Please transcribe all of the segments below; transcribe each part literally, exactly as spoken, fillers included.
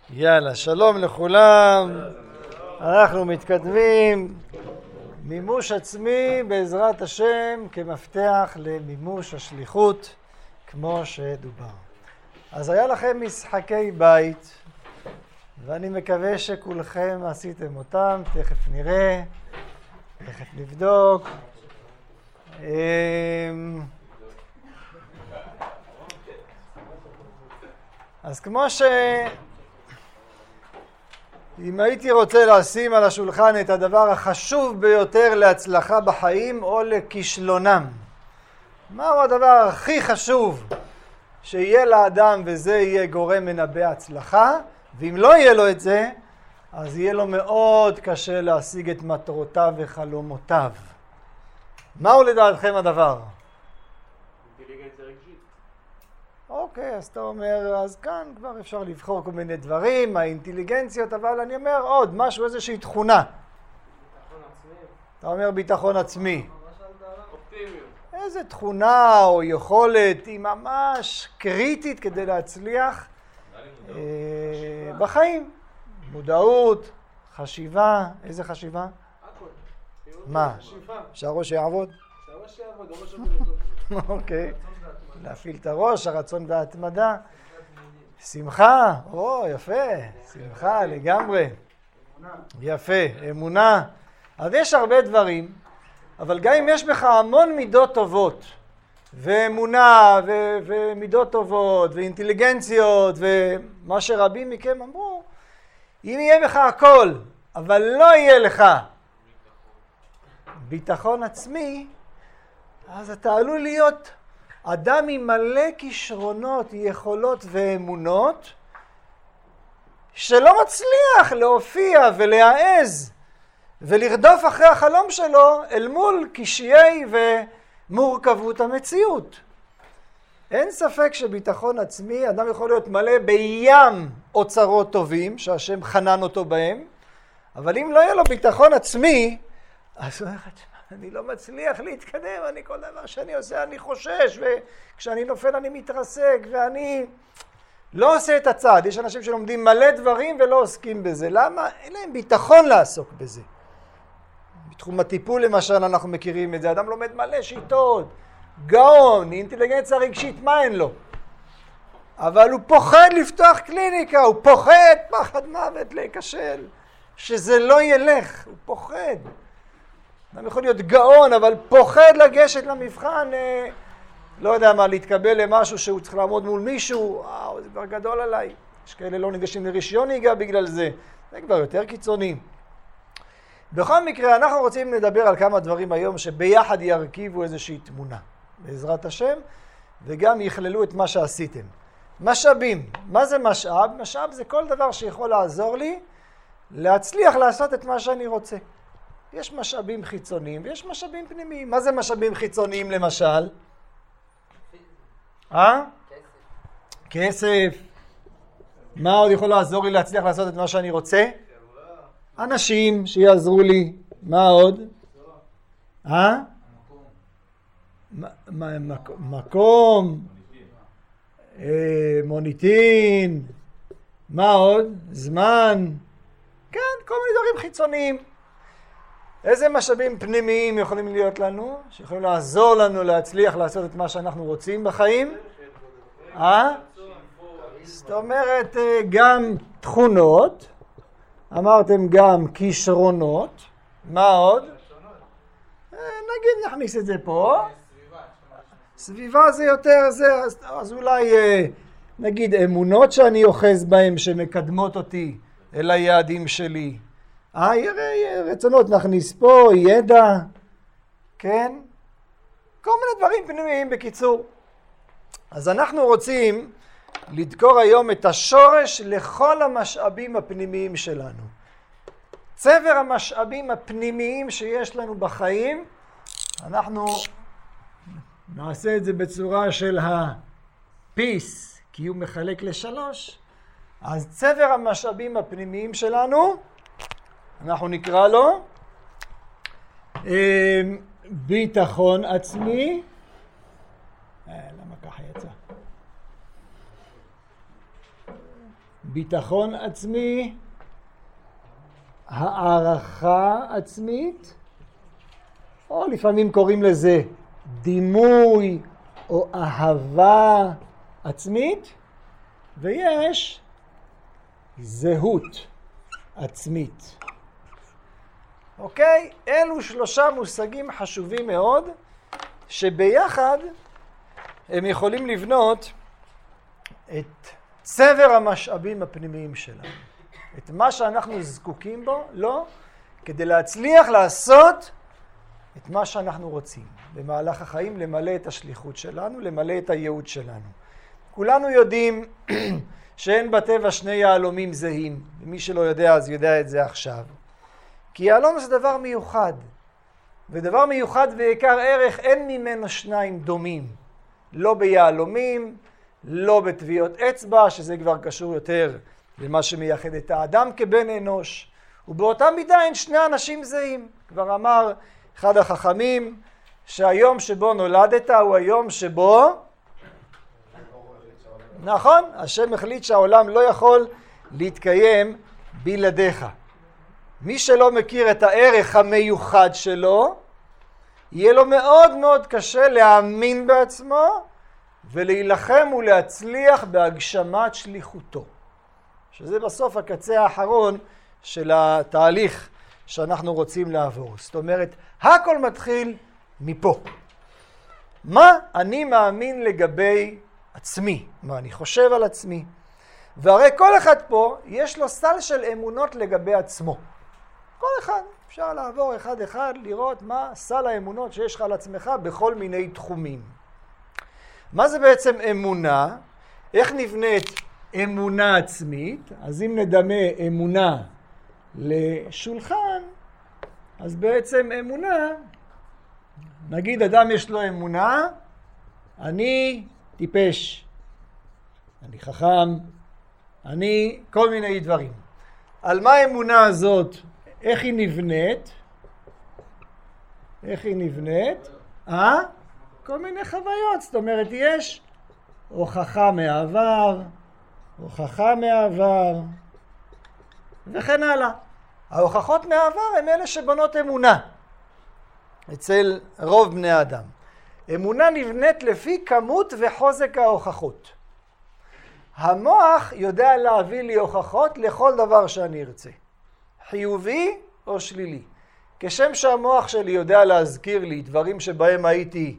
יאללה, שלום לכולם. אנחנו מתקדמים. מימוש עצמי בעזרת השם כמפתח למימוש השליחות כמו שדובר. אז היה לכם משחקי בית ואני מקווה שכולכם עשיתם אותם. תכף נראה, תכף נבדוק. אז כמו ש... אם הייתי רוצה לשים על השולחן את הדבר החשוב ביותר להצלחה בחיים או לכישלונם, מהו הדבר הכי חשוב שיהיה לאדם וזה יהיה גורם מנבא הצלחה, ואם לא יהיה לו את זה, אז יהיה לו מאוד קשה להשיג את מטרותיו וחלומותיו. מהו לדעתכם הדבר? אינטליגנציה רגשית. אוקיי, אז אתה אומר, אז כאן כבר אפשר לבחור כל מיני דברים, האינטליגנציות, אבל אני אומר עוד, משהו, איזושהי תכונה. ביטחון עצמי. אתה אומר ביטחון עצמי. אופטימיות. איזה תכונה או יכולת היא ממש קריטית כדי להצליח אה, בחיים. מודעות, חשיבה, איזה חשיבה? הכל. מה? חשיבה. שהראש יעבוד? שהראש יעבוד, הראש יעבוד. אוקיי. להפעיל את הראש, הרצון וההתמדה. שמחה, או יפה, שמחה לגמרי. יפה, אמונה. אז יש הרבה דברים, אבל גם אם יש בך המון מידות טובות, ואמונה, ו- ומידות טובות, ואינטליגנציות, ומה שרבים מכם אמרו, אם יהיה בך הכל, אבל לא יהיה לך ביטחון עצמי, אז אתה עלול להיות אדם עם מלא כישרונות, יכולות ואמונות, שלא מצליח להופיע ולהעז ולרדוף אחרי החלום שלו אל מול קשיי ומורכבות המציאות. אין ספק שביטחון עצמי, אדם יכול להיות מלא בים אוצרות טובים, שהשם חנן אותו בהם, אבל אם לא יהיה לו ביטחון עצמי, אז הוא אומר, אני לא מצליח להתקדם, אני כל דבר שאני עושה אני חושש, וכשאני נופל אני מתרסק, ואני לא עושה את הצעד. יש אנשים שלומדים מלא דברים ולא עוסקים בזה. למה? אין להם ביטחון לעסוק בזה. בתחום הטיפול למשל אנחנו מכירים את זה, אדם לומד מלא שיטות, גאון, אינטליגנציה רגשית, מה אין לו? אבל הוא פוחד לפתוח קליניקה, הוא פוחד פחד מוות להיכשל, שזה לא ילך, הוא פוחד. אדם יכול להיות גאון, אבל פוחד לגשת למבחן, אה, לא יודע מה, להתקבל למשהו שהוא צריך לעמוד מול מישהו, וואו, זה כבר גדול עליי. יש כאלה לא ניגשים לרישיון נהיגה בגלל זה, זה כבר יותר קיצוני. בכל מקרה, אנחנו רוצים לדבר על כמה דברים היום שביחד ירכיבו איזושהי תמונה, בעזרת השם, וגם יכללו את מה שעשיתם. משאבים. מה זה משאב? משאב זה כל דבר שיכול לעזור לי להצליח לעשות את מה שאני רוצה. יש משאבים חיצוניים ויש משאבים פנימיים. מה זה משאבים חיצוניים למשל? אה? כסף. כסף. מה עוד יכול לעזור לי להצליח לעשות את מה שאני רוצה? אנשים שיעזרו לי. מה עוד? אה? מקום. מוניטין. מה עוד? זמן. כן, כל מיני דברים חיצוניים. איזה משאבים פנימיים יכולים להיות לנו, שיכולים לעזור לנו להצליח לעשות את מה שאנחנו רוצים בחיים? אה? זאת אומרת, גם תכונות, אמרתם גם כישרונות, מה עוד? נגיד נכניס את זה פה. סביבה זה יותר זה, אז אולי נגיד אמונות שאני אוחז בהן שמקדמות אותי אל היעדים שלי. אה, רצונות נכניס פה, ידע, כן? כל מיני דברים פנימיים בקיצור. אז אנחנו רוצים לדקור היום את השורש לכל המשאבים הפנימיים שלנו. צבר המשאבים הפנימיים שיש לנו בחיים, אנחנו נעשה את זה בצורה של הפיס, כי הוא מחלק לשלוש. אז צבר המשאבים הפנימיים שלנו, אנחנו נקרא לו ביטחון עצמי. למה ככה יצא? ביטחון עצמי, הערכה עצמית, או לפעמים קוראים לזה דימוי או אהבה עצמית, ויש זהות עצמית. אוקיי? אלו שלושה מושגים חשובים מאוד, שביחד הם יכולים לבנות את צבר המשאבים הפנימיים שלנו. את מה שאנחנו זקוקים בו, לא, כדי להצליח לעשות את מה שאנחנו רוצים. במהלך החיים למלא את השליחות שלנו, למלא את הייעוד שלנו. כולנו יודעים שאין בטבע שני יהלומים זהים. ומי שלא יודע אז יודע את זה עכשיו. כי יהלום זה דבר מיוחד. ודבר מיוחד ויקר ערך אין ממנו שניים דומים. לא ביהלומים, לא בטביעות אצבע, שזה כבר קשור יותר למה שמייחד את האדם כבן אנוש. ובאותה מידה אין שני אנשים זהים. כבר אמר אחד החכמים שהיום שבו נולדת הוא היום שבו, נכון, השם החליט שהעולם לא יכול להתקיים בלעדיך. מי שלא מכיר את הערך המיוחד שלו, יהיה לו מאוד מאוד קשה להאמין בעצמו ולהילחם ולהצליח בהגשמת שליחותו. שזה בסוף הקצה האחרון של התהליך שאנחנו רוצים לעבור. זאת אומרת, הכל מתחיל מפה. מה אני מאמין לגבי עצמי? מה אני חושב על עצמי? והרי כל אחד פה יש לו סל של אמונות לגבי עצמו. כל אחד, אפשר לעבור אחד אחד, לראות מה סל האמונות שיש לך על עצמך בכל מיני תחומים. מה זה בעצם אמונה? איך נבנית אמונה עצמית? אז אם נדמה אמונה לשולחן, אז בעצם אמונה, נגיד אדם יש לו אמונה, אני טיפש, אני חכם, אני כל מיני דברים. על מה האמונה הזאת? איך היא נבנית? איך היא נבנית? אה? כל מיני חוויות. זאת אומרת, יש הוכחה מהעבר, הוכחה מהעבר, וכן הלאה. ההוכחות מהעבר הן אלה שבונות אמונה אצל רוב בני האדם. אמונה נבנית לפי כמות וחוזק ההוכחות. המוח יודע להביא לי הוכחות לכל דבר שאני ארצה. חיובי או שלילי. כשם שהמוח שלי יודע להזכיר לי דברים שבהם הייתי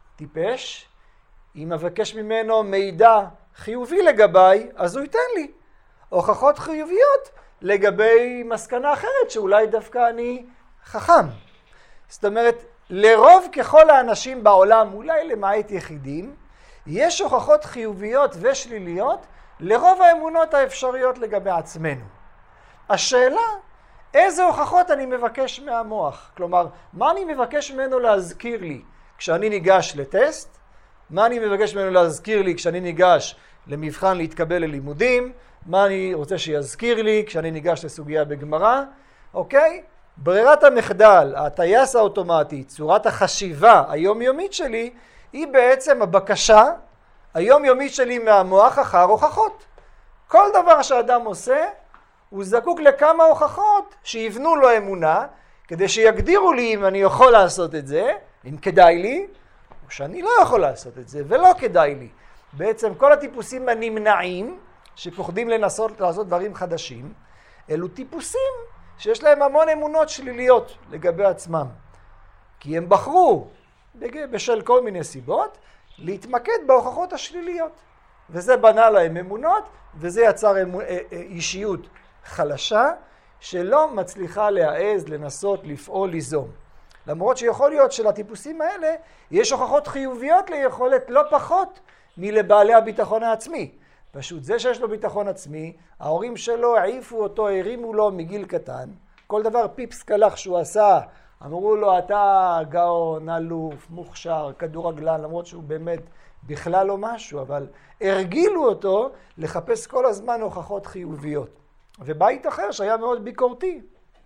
טיפש, אם אבקש ממנו מידע חיובי לגביי, אז הוא ייתן לי הוכחות חיוביות לגבי מסקנה אחרת שאולי דווקא אני חכם. זאת אומרת, לרוב ככל האנשים בעולם, אולי למעט יחידים, יש הוכחות חיוביות ושליליות לרוב האמונות האפשריות לגבי עצמנו. השאלה, איזה הוכחות אני מבקש מהמוח? כלומר, מה אני מבקש ממנו להזכיר לי כשאני ניגש לטסט? מה אני מבקש ממנו להזכיר לי כשאני ניגש למבחן להתקבל ללימודים? מה אני רוצה שיזכיר לי כשאני ניגש לסוגיה בגמרא? אוקיי? ברירת המחדל, הטייס האוטומטי, צורת החשיבה היומיומית שלי, היא בעצם הבקשה היומיומית שלי מהמוח אחר הוכחות. כל דבר שאדם עושה, הוא זקוק לכמה הוכחות שיבנו לו אמונה, כדי שיגדירו לי אם אני יכול לעשות את זה, אם כדאי לי, או שאני לא יכול לעשות את זה, ולא כדאי לי. בעצם כל הטיפוסים הנמנעים, שפוחדים לנסות לעשות דברים חדשים, אלו טיפוסים שיש להם המון אמונות שליליות לגבי עצמם. כי הם בחרו, בשל כל מיני סיבות, להתמקד בהוכחות השליליות. וזה בנה להם אמונות, וזה יצר אישיות חלשה, שלא מצליחה להעז, לנסות, לפעול, ליזום. למרות שיכול להיות שלטיפוסים האלה, יש הוכחות חיוביות ליכולת לא פחות מלבעלי הביטחון העצמי. פשוט זה שיש לו ביטחון עצמי, ההורים שלו העיפו אותו, הרימו לו מגיל קטן. כל דבר פיפס קלח שהוא עשה, אמרו לו, אתה גאון, אלוף, מוכשר, כדורגלן, למרות שהוא באמת בכלל לא משהו, אבל הרגילו אותו לחפש כל הזמן הוכחות חיוביות. ובית אחר שהיה מאוד ביקורתי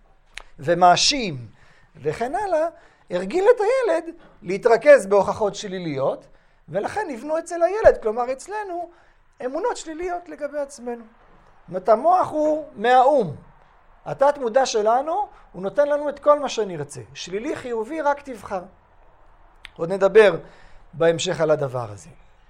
ומאשים וכן הלאה, הרגיל את הילד להתרכז בהוכחות שליליות, ולכן נבנו אצל הילד, כלומר אצלנו, אמונות שליליות לגבי עצמנו. אומרת, המוח הוא מהאום. התת מודע שלנו, הוא נותן לנו את כל מה שנרצה. שלילי, חיובי, רק תבחר. עוד נדבר בהמשך על הדבר הזה.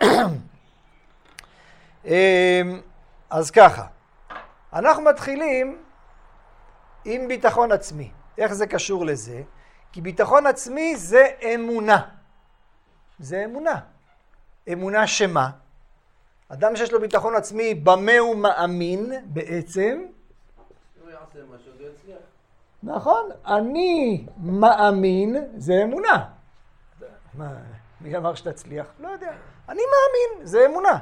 אז ככה, אנחנו מתחילים עם ביטחון עצמי. איך זה קשור לזה? כי ביטחון עצמי זה אמונה. זה אמונה. אמונה שמה? אדם שיש לו ביטחון עצמי, במה הוא מאמין בעצם? הוא יעשה משהו, זה יצליח. נכון, אני מאמין, זה אמונה. מה, מי אמר שתצליח? לא יודע. אני מאמין, זה אמונה.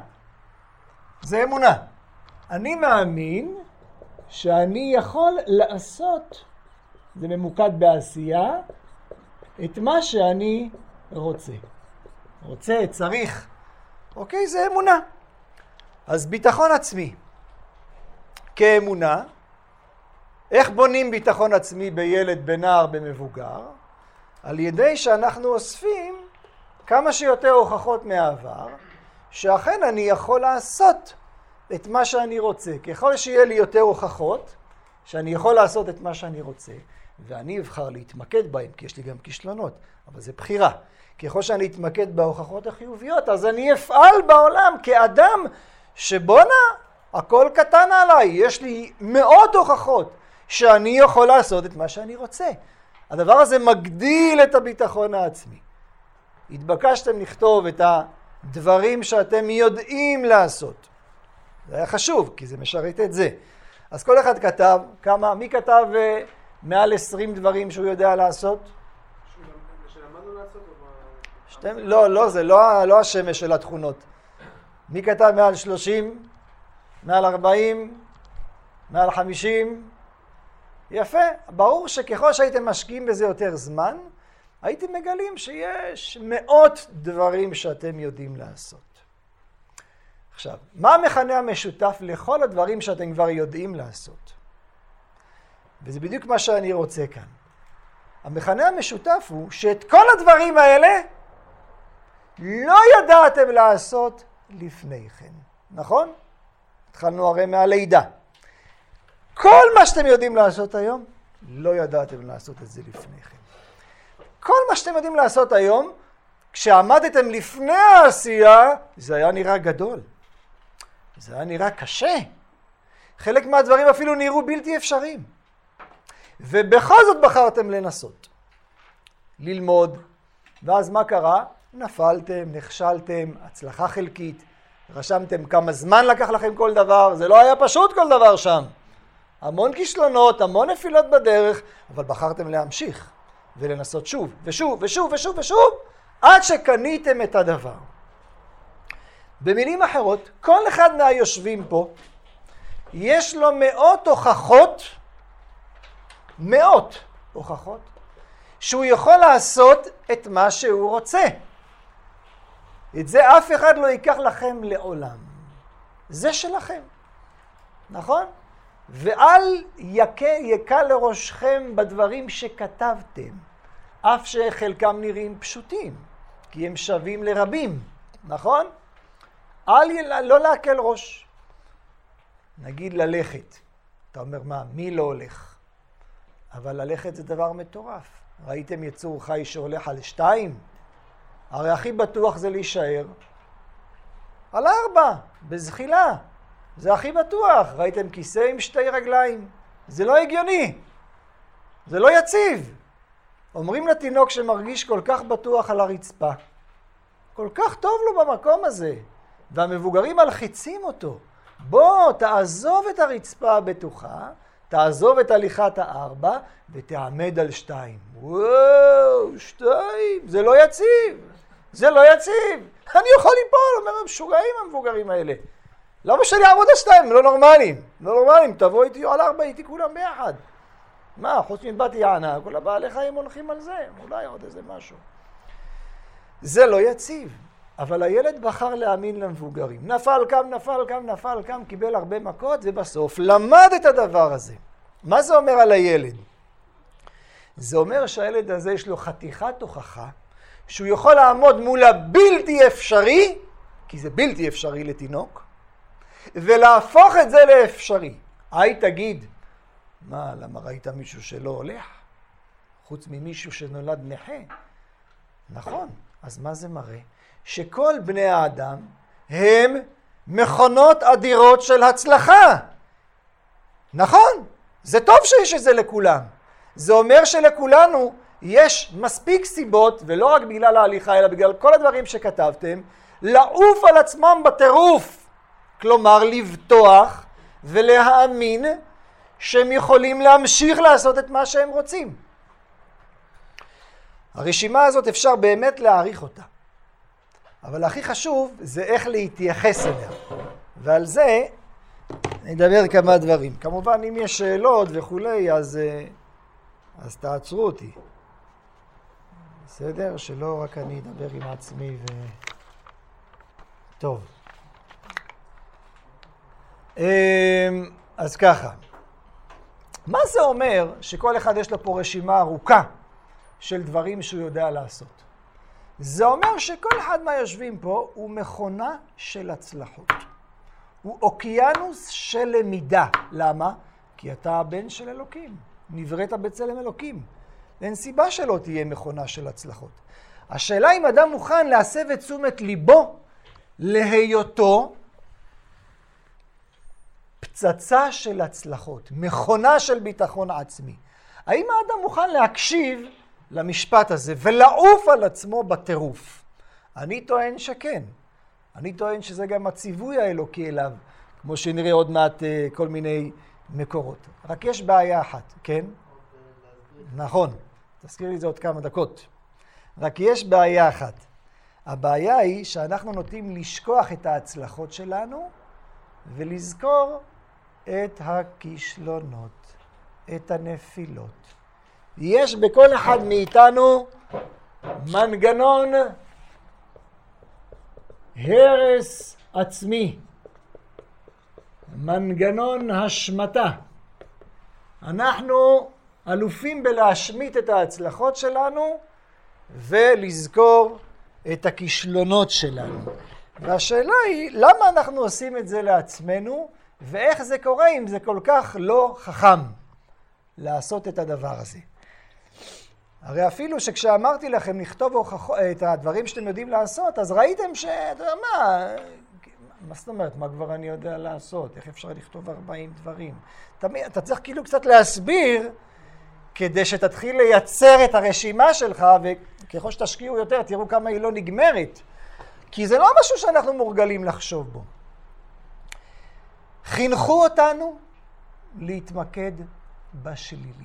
זה אמונה. אני מאמין שאני יכול לעשות, זה ממוקד בעשייה, את מה שאני רוצה. רוצה, צריך. אוקיי, זה אמונה. אז ביטחון עצמי כאמונה, איך בונים ביטחון עצמי בילד, בנער, במבוגר? על ידי שאנחנו אוספים כמה שיותר הוכחות מהעבר, שאכן אני יכול לעשות את מה שאני רוצה. ככל שיהיה לי יותר הוכחות, שאני יכול לעשות את מה שאני רוצה, ואני אבחר להתמקד בהם, כי יש לי גם כישלונות, אבל זה בחירה. ככל שאני אתמקד בהוכחות החיוביות, אז אני אפעל בעולם כאדם שבונה, הכל קטן עליי, יש לי מאות הוכחות שאני יכול לעשות את מה שאני רוצה. הדבר הזה מגדיל את הביטחון העצמי. התבקשתם לכתוב את הדברים שאתם יודעים לעשות. זה היה חשוב, כי זה משרת את זה. אז כל אחד כתב, כמה, מי כתב מעל עשרים דברים שהוא יודע לעשות? שלמדנו לעשות או מה? שתם, לא, לא, זה לא, לא השמש של התכונות. מי כתב מעל שלושים? מעל ארבעים? מעל חמישים? יפה. ברור שככל שהייתם משקיעים בזה יותר זמן, הייתם מגלים שיש מאות דברים שאתם יודעים לעשות. עכשיו, מה המכנה המשותף לכל הדברים שאתם כבר יודעים לעשות? וזה בדיוק מה שאני רוצה כאן. המכנה המשותף הוא שאת כל הדברים האלה לא ידעתם לעשות לפני כן. נכון? התחלנו הרי מהלידה. כל מה שאתם יודעים לעשות היום, לא ידעתם לעשות את זה לפני כן. כל מה שאתם יודעים לעשות היום, כשעמדתם לפני העשייה, זה היה נראה גדול. זה היה נראה קשה. חלק מהדברים אפילו נראו בלתי אפשריים. ובכל זאת בחרתם לנסות. ללמוד. ואז מה קרה? נפלתם, נכשלתם, הצלחה חלקית. רשמתם כמה זמן לקח לכם כל דבר. זה לא היה פשוט כל דבר שם. המון כישלונות, המון נפילות בדרך, אבל בחרתם להמשיך ולנסות שוב ושוב ושוב ושוב ושוב, עד שקניתם את הדבר. במילים אחרות, כל אחד מהיושבים פה, יש לו מאות הוכחות, מאות הוכחות, שהוא יכול לעשות את מה שהוא רוצה. את זה אף אחד לא ייקח לכם לעולם. זה שלכם. נכון? ואל יקה, יקה לראשכם בדברים שכתבתם, אף שחלקם נראים פשוטים, כי הם שווים לרבים. נכון? אל לא להקל ראש. נגיד ללכת. אתה אומר מה? מי לא הולך? אבל ללכת זה דבר מטורף. ראיתם יצור חי שהולך על שתיים? הרי הכי בטוח זה להישאר על ארבע, בזחילה. זה הכי בטוח. ראיתם כיסא עם שתי רגליים? זה לא הגיוני. זה לא יציב. אומרים לתינוק שמרגיש כל כך בטוח על הרצפה. כל כך טוב לו במקום הזה. והמבוגרים מלחיצים אותו. בוא, תעזוב את הרצפה הבטוחה, תעזוב את הליכת הארבע, ותעמד על שתיים. וואו, שתיים, זה לא יציב. זה לא יציב. אני יכול ליפול, אומר, הם משוגעים המבוגרים האלה. למה שאני אעמוד על שתיים? הם לא נורמליים. לא נורמליים, תבוא איתי על ארבע, איתי כולם ביחד. מה, חוץ מבתי יענה, כל הבעלי חיים הולכים על זה. אולי עוד איזה משהו. זה לא יציב. אבל הילד בחר להאמין למבוגרים. נפל קם, נפל קם, נפל קם, קיבל הרבה מכות, ובסוף למד את הדבר הזה. מה זה אומר על הילד? זה אומר שהילד הזה יש לו חתיכת הוכחה, שהוא יכול לעמוד מול הבלתי אפשרי, כי זה בלתי אפשרי לתינוק, ולהפוך את זה לאפשרי. היי תגיד, מה, למה ראית מישהו שלא הולך? חוץ ממישהו שנולד נכה? נכון, אז מה זה מראה? שכל בני האדם הם מכונות אדירות של הצלחה. נכון, זה טוב שיש את זה לכולם. זה אומר שלכולנו יש מספיק סיבות, ולא רק בגלל ההליכה, אלא בגלל כל הדברים שכתבתם, לעוף על עצמם בטירוף. כלומר, לבטוח ולהאמין שהם יכולים להמשיך לעשות את מה שהם רוצים. הרשימה הזאת אפשר באמת להעריך אותה. אבל הכי חשוב זה איך להתייחס אליה. ועל זה נדבר כמה דברים. כמובן, אם יש שאלות וכולי, אז, אז תעצרו אותי. בסדר? שלא רק אני אדבר עם עצמי ו... טוב. אז ככה. מה זה אומר שכל אחד יש לו פה רשימה ארוכה של דברים שהוא יודע לעשות? זה אומר שכל אחד מהיושבים פה הוא מכונה של הצלחות. הוא אוקיינוס של למידה. למה? כי אתה הבן של אלוקים. נבראת בצלם אלוקים. אין סיבה שלא תהיה מכונה של הצלחות. השאלה אם אדם מוכן להסב את תשומת ליבו להיותו פצצה של הצלחות, מכונה של ביטחון עצמי. האם האדם מוכן להקשיב למשפט הזה ולעוף על עצמו בטירוף? אני טוען שכן. אני טוען שזה גם הציווי האלוקי אליו, כמו שנראה עוד מעט כל מיני מקורות. רק יש בעיה אחת, כן? נכון, תזכיר לי את זה עוד כמה דקות. רק יש בעיה אחת. הבעיה היא שאנחנו נוטים לשכוח את ההצלחות שלנו ולזכור את הכישלונות, את הנפילות. יש בכל אחד מאיתנו מנגנון הרס עצמי, מנגנון השמטה. אנחנו אלופים בלהשמיט את ההצלחות שלנו ולזכור את הכישלונות שלנו. והשאלה היא, למה אנחנו עושים את זה לעצמנו, ואיך זה קורה אם זה כל כך לא חכם לעשות את הדבר הזה. הרי אפילו שכשאמרתי לכם לכתוב את הדברים שאתם יודעים לעשות, אז ראיתם ש... אתה יודע מה, מה זאת אומרת, מה כבר אני יודע לעשות? איך אפשר לכתוב ארבעים דברים? תמיד, אתה צריך כאילו קצת להסביר, כדי שתתחיל לייצר את הרשימה שלך, וככל שתשקיעו יותר, תראו כמה היא לא נגמרת. כי זה לא משהו שאנחנו מורגלים לחשוב בו. חינכו אותנו להתמקד בשלילי.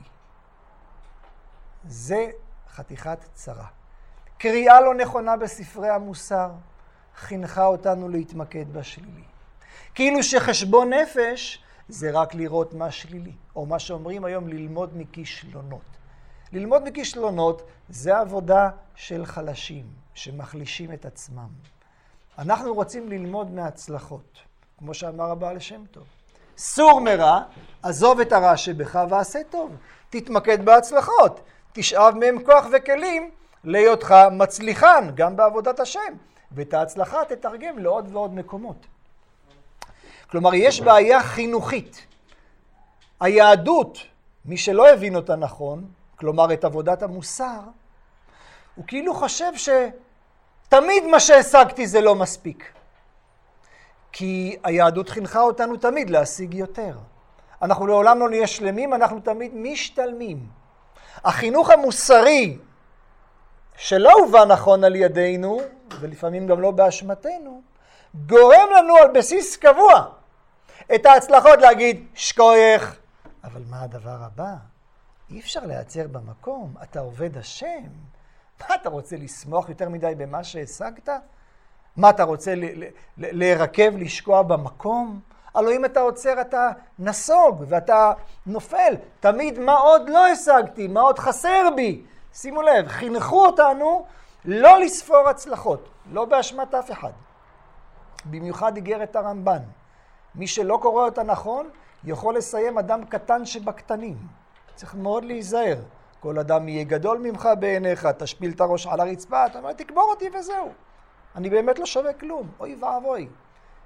זה חתיכת צרה. קריאה לא נכונה בספרי המוסר חינכה אותנו להתמקד בשלילי. כאילו שחשבון נפש זה רק לראות מה שלילי, או מה שאומרים היום ללמוד מכישלונות. ללמוד מכישלונות זה עבודה של חלשים שמחלישים את עצמם. אנחנו רוצים ללמוד מהצלחות, כמו שאמר הבעל שם טוב. סור מרע, עזוב את הרע שבך ועשה טוב. תתמקד בהצלחות, תשאב מהם כוח וכלים להיותך מצליחן גם בעבודת השם, ואת ההצלחה תתרגם לעוד ועוד מקומות. כלומר, יש בעיה חינוכית. היהדות, מי שלא הבין אותה נכון, כלומר את עבודת המוסר, הוא כאילו חושב שתמיד מה שהשגתי זה לא מספיק. כי היהדות חינכה אותנו תמיד להשיג יותר. אנחנו לעולם לא נהיה שלמים, אנחנו תמיד משתלמים. החינוך המוסרי שלא הובא נכון על ידינו, ולפעמים גם לא באשמתנו, גורם לנו על בסיס קבוע את ההצלחות להגיד שכוייך. אבל מה הדבר הבא? אי אפשר לייצר במקום, אתה עובד השם. מה אתה רוצה לשמוח יותר מדי במה שהשגת? מה אתה רוצה להירקב, לשקוע במקום? הלוא אם אתה עוצר אתה נסוג ואתה נופל. תמיד מה עוד לא השגתי, מה עוד חסר בי. שימו לב, חינכו אותנו לא לספור הצלחות, לא באשמת אף אחד. במיוחד איגרת הרמב"ן. מי שלא קורא אותה נכון, יכול לסיים אדם קטן שבקטנים. צריך מאוד להיזהר. כל אדם יהיה גדול ממך בעיניך, תשפיל את הראש על הרצפה, אתה אומר, תקבור אותי וזהו. אני באמת לא שווה כלום, אוי ואבוי.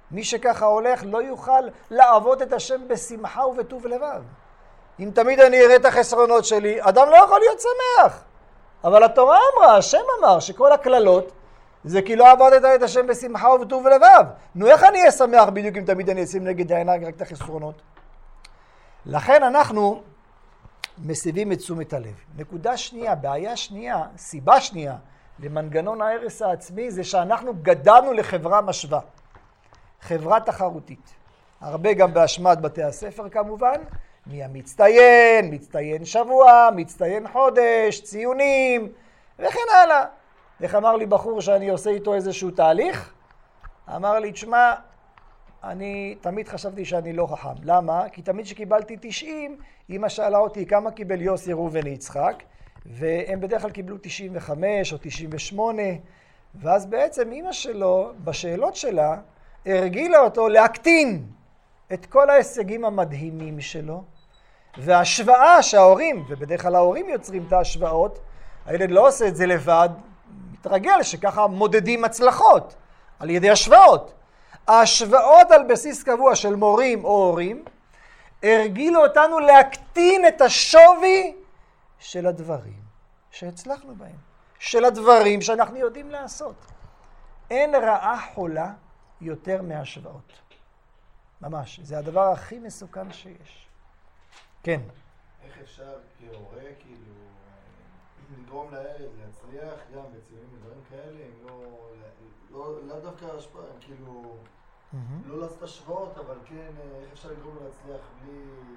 מי שככה הולך לא יוכל לעבוד את השם בשמחה ובטוב לבב. אם תמיד אני אראה את החסרונות שלי, אדם לא יכול להיות שמח. אבל התורה אמרה, השם אמר שכל הכללות זה כי לא עבדת את השם בשמחה ובטוב לבב. נו, איך אני אהיה שמח בדיוק אם תמיד אני אשים נגד העיניים רק את החסרונות? לכן אנחנו מסיבים את תשומת הלב. נקודה שנייה, בעיה שנייה, סיבה שנייה למנגנון ההרס העצמי זה שאנחנו גדלנו לחברה משווה. חברה תחרותית. הרבה גם באשמת בתי הספר כמובן. מי המצטיין, מצטיין שבוע, מצטיין חודש, ציונים וכן הלאה. איך אמר לי בחור שאני עושה איתו איזשהו תהליך? אמר לי, תשמע, אני תמיד חשבתי שאני לא חכם. למה? כי תמיד שקיבלתי תשעים, אמא שאלה אותי כמה קיבל יוסי ראובן יצחק, והם בדרך כלל קיבלו תשעים וחמש או תשעים ושמונה, ואז בעצם אמא שלו, בשאלות שלה, הרגילה אותו להקטין את כל ההישגים המדהימים שלו, וההשוואה שההורים, ובדרך כלל ההורים יוצרים את ההשוואות, הילד לא עושה את זה לבד, מתרגל שככה מודדים הצלחות על ידי השוואות. ההשוואות על בסיס קבוע של מורים או הורים, הרגילו אותנו להקטין את השווי של הדברים שהצלחנו בהם, של הדברים שאנחנו יודעים לעשות. אין רעה חולה יותר מהשוואות. ממש, זה הדבר הכי מסוכן שיש. כן. איך אפשר כהורה, כאילו, לגרום לילד להצליח גם בציונים ודברים כאלה, אם לא, לא, לא דווקא השפעה, הם כאילו, לא לעשות השוואות, אבל כן, איך אפשר לגרום לו להצליח בלי,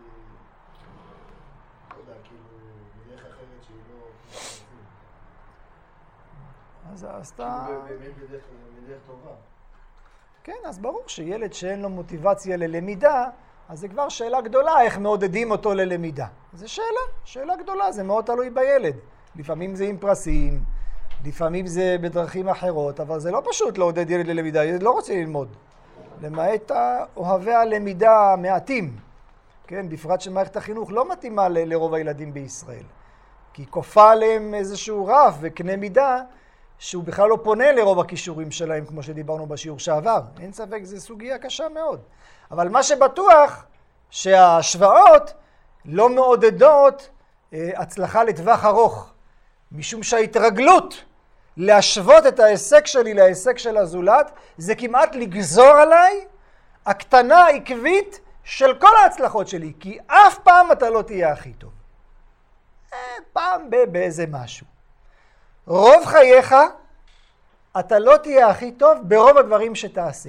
לא יודע, כאילו, בדרך אחרת שהיא לא... אז אז אתה... באמת בדרך טובה. כן, אז ברור שילד שאין לו מוטיבציה ללמידה, אז זה כבר שאלה גדולה, איך מעודדים אותו ללמידה. זו שאלה, שאלה גדולה, זה מאוד תלוי בילד. לפעמים זה עם פרסים, לפעמים זה בדרכים אחרות, אבל זה לא פשוט לעודד ילד ללמידה, ילד לא רוצה ללמוד. למעט אוהבי הלמידה מעטים, כן, בפרט שמערכת החינוך לא מתאימה ל- לרוב הילדים בישראל. כי כופה עליהם איזשהו רף וקנה מידה, שהוא בכלל לא פונה לרוב הכישורים שלהם, כמו שדיברנו בשיעור שעבר. אין ספק, זו סוגיה קשה מאוד. אבל מה שבטוח, שההשוואות לא מעודדות אה, הצלחה לטווח ארוך. משום שההתרגלות להשוות את ההישג שלי להישג של הזולת, זה כמעט לגזור עליי הקטנה העקבית של כל ההצלחות שלי. כי אף פעם אתה לא תהיה הכי טוב. אה, פעם ב- באיזה משהו. רוב חייך אתה לא תהיה הכי טוב ברוב הדברים שתעשה.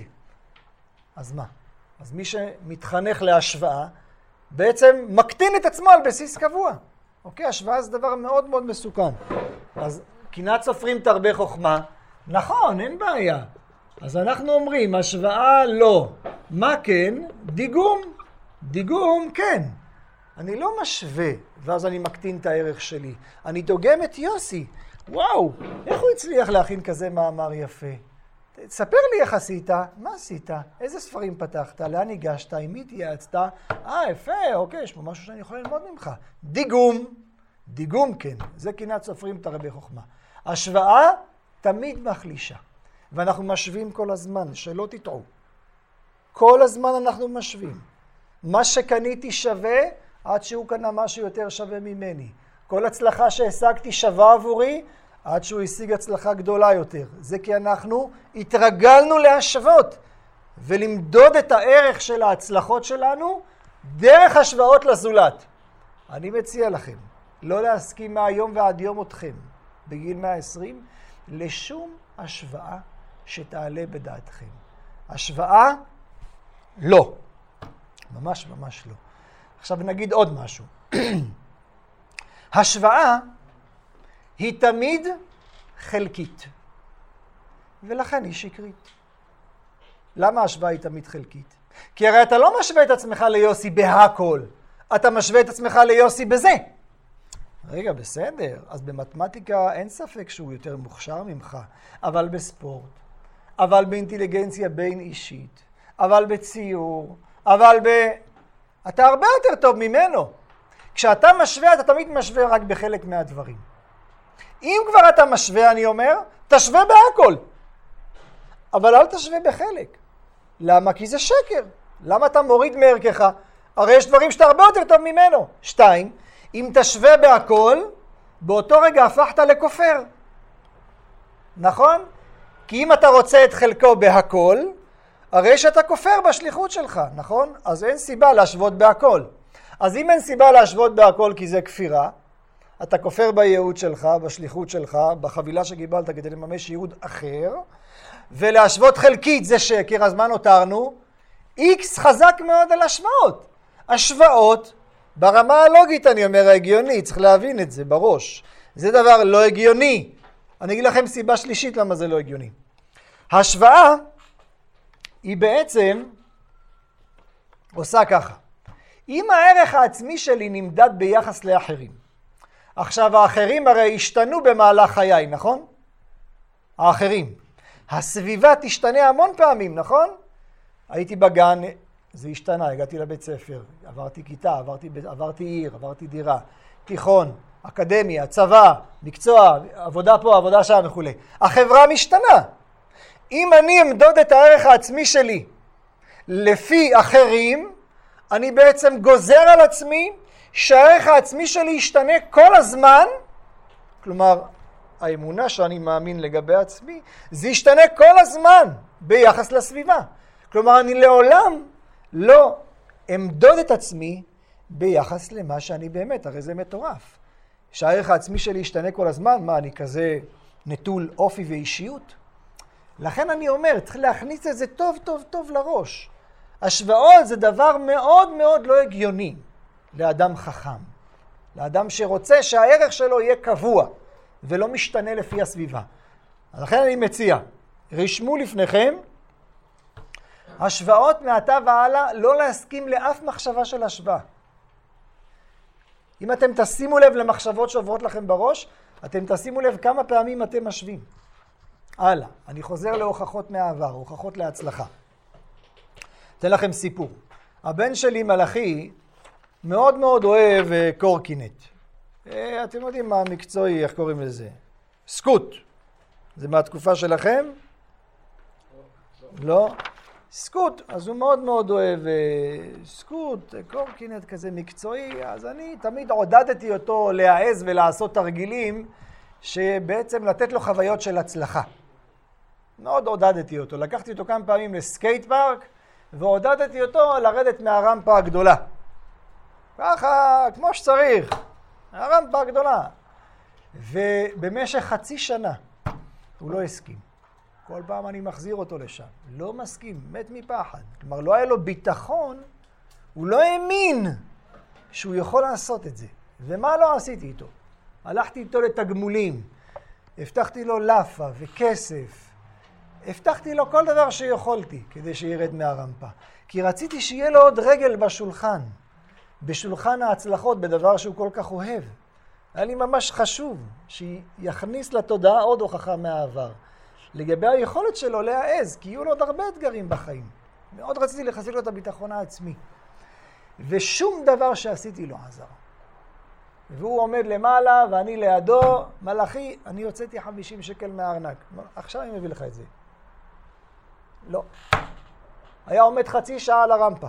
אז מה? אז מי שמתחנך להשוואה בעצם מקטין את עצמו על בסיס קבוע. אוקיי, השוואה זה דבר מאוד מאוד מסוכן. אז קנאת סופרים תרבה חוכמה. נכון, אין בעיה. אז אנחנו אומרים, השוואה לא. מה כן? דיגום. דיגום כן. אני לא משווה, ואז אני מקטין את הערך שלי. אני דוגם את יוסי. וואו, איך הוא הצליח להכין כזה מאמר יפה? תספר לי איך עשית, מה עשית, איזה ספרים פתחת, לאן הגשת, עם מי התייעצת, אה, יפה, אוקיי, יש פה משהו שאני יכול ללמוד ממך. דיגום, דיגום כן, זה קנאת סופרים תרבה חוכמה. השוואה תמיד מחלישה, ואנחנו משווים כל הזמן, שלא תטעו. כל הזמן אנחנו משווים. מה שקניתי שווה, עד שהוא קנה משהו יותר שווה ממני. כל הצלחה שהשגתי שווה עבורי, עד שהוא השיג הצלחה גדולה יותר. זה כי אנחנו התרגלנו להשוות, ולמדוד את הערך של ההצלחות שלנו, דרך השוואות לזולת. אני מציע לכם, לא להסכים מהיום ועד יום אתכם, בגיל מאה ועשרים, לשום השוואה שתעלה בדעתכם. השוואה, לא. ממש ממש לא. עכשיו נגיד עוד משהו. השוואה היא תמיד חלקית, ולכן היא שקרית. למה השוואה היא תמיד חלקית? כי הרי אתה לא משווה את עצמך ליוסי בהכל, אתה משווה את עצמך ליוסי בזה. רגע, בסדר, אז במתמטיקה אין ספק שהוא יותר מוכשר ממך, אבל בספורט, אבל באינטליגנציה בין אישית, אבל בציור, אבל ב... אתה הרבה יותר טוב ממנו. כשאתה משווה, אתה תמיד משווה רק בחלק מהדברים. אם כבר אתה משווה, אני אומר, תשווה בהכל. אבל אל תשווה בחלק. למה? כי זה שקר. למה אתה מוריד מערכך? הרי יש דברים שאתה הרבה יותר טוב ממנו. שתיים, אם תשווה בהכל, באותו רגע הפכת לכופר. נכון? כי אם אתה רוצה את חלקו בהכל, הרי שאתה כופר בשליחות שלך, נכון? אז אין סיבה להשוות בהכל. אז אם אין סיבה להשוות בהכל כי זה כפירה, אתה כופר בייעוד שלך, בשליחות שלך, בחבילה שקיבלת כדי לממש ייעוד אחר, ולהשוות חלקית זה שקר, אז מה נותרנו? איקס חזק מאוד על השוואות. השוואות, ברמה הלוגית אני אומר ההגיוני, צריך להבין את זה בראש. זה דבר לא הגיוני. אני אגיד לכם סיבה שלישית למה זה לא הגיוני. ההשוואה היא בעצם עושה ככה. אם הערך העצמי שלי נמדד ביחס לאחרים, עכשיו האחרים הרי השתנו במהלך חיי, נכון? האחרים. הסביבה תשתנה המון פעמים, נכון? הייתי בגן, זה השתנה, הגעתי לבית ספר, עברתי כיתה, עברתי, עברתי עיר, עברתי דירה, תיכון, אקדמיה, צבא, מקצוע, עבודה פה, עבודה שם וכו'. החברה משתנה. אם אני אמדוד את הערך העצמי שלי לפי אחרים, אני בעצם גוזר על עצמי שהערך העצמי שלי ישתנה כל הזמן, כלומר, האמונה שאני מאמין לגבי עצמי, זה ישתנה כל הזמן ביחס לסביבה. כלומר, אני לעולם לא אמדוד את עצמי ביחס למה שאני באמת, הרי זה מטורף. שהערך העצמי שלי ישתנה כל הזמן, מה, אני כזה נטול אופי ואישיות? לכן אני אומר, צריך להכניס את זה טוב טוב טוב לראש. השוואות זה דבר מאוד מאוד לא הגיוני לאדם חכם. לאדם שרוצה שהערך שלו יהיה קבוע ולא משתנה לפי הסביבה. אז לכן אני מציע, רשמו לפניכם, השוואות מעתה והלאה לא להסכים לאף מחשבה של השוואה. אם אתם תשימו לב למחשבות שעוברות לכם בראש, אתם תשימו לב כמה פעמים אתם משווים. הלאה, אני חוזר להוכחות מהעבר, הוכחות להצלחה. אתן לכם סיפור. הבן שלי מלאכי מאוד מאוד אוהב קורקינט. אתם יודעים מה המקצועי, איך קוראים לזה? סקוט. זה מהתקופה שלכם? לא. סקוט, אז הוא מאוד מאוד אוהב סקוט, קורקינט כזה מקצועי, אז אני תמיד עודדתי אותו להעז ולעשות תרגילים שבעצם לתת לו חוויות של הצלחה. מאוד עודדתי אותו, לקחתי אותו כמה פעמים לסקייט פארק ועודדתי אותו לרדת מהרמפה הגדולה. ככה, כמו שצריך, הרמפה הגדולה. ובמשך חצי שנה הוא לא הסכים. כל פעם אני מחזיר אותו לשם. לא מסכים, מת מפחד. כלומר, לא היה לו ביטחון, הוא לא האמין שהוא יכול לעשות את זה. ומה לא עשיתי איתו? הלכתי איתו לתגמולים, הבטחתי לו לפה וכסף, הבטחתי לו כל דבר שיכולתי כדי שירד מהרמפה. כי רציתי שיהיה לו עוד רגל בשולחן, בשולחן ההצלחות, בדבר שהוא כל כך אוהב. היה לי ממש חשוב שיכניס לתודעה עוד הוכחה מהעבר. לגבי היכולת שלו להעז, כי יהיו לו עוד הרבה אתגרים בחיים. מאוד רציתי לחזק לו את הביטחון העצמי. ושום דבר שעשיתי לא עזר. והוא עומד למעלה ואני לידו, מלאכי, אני יוצאתי חמישים שקל מהארנק. עכשיו אני מביא לך את זה. לא. היה עומד חצי שעה על הרמפה.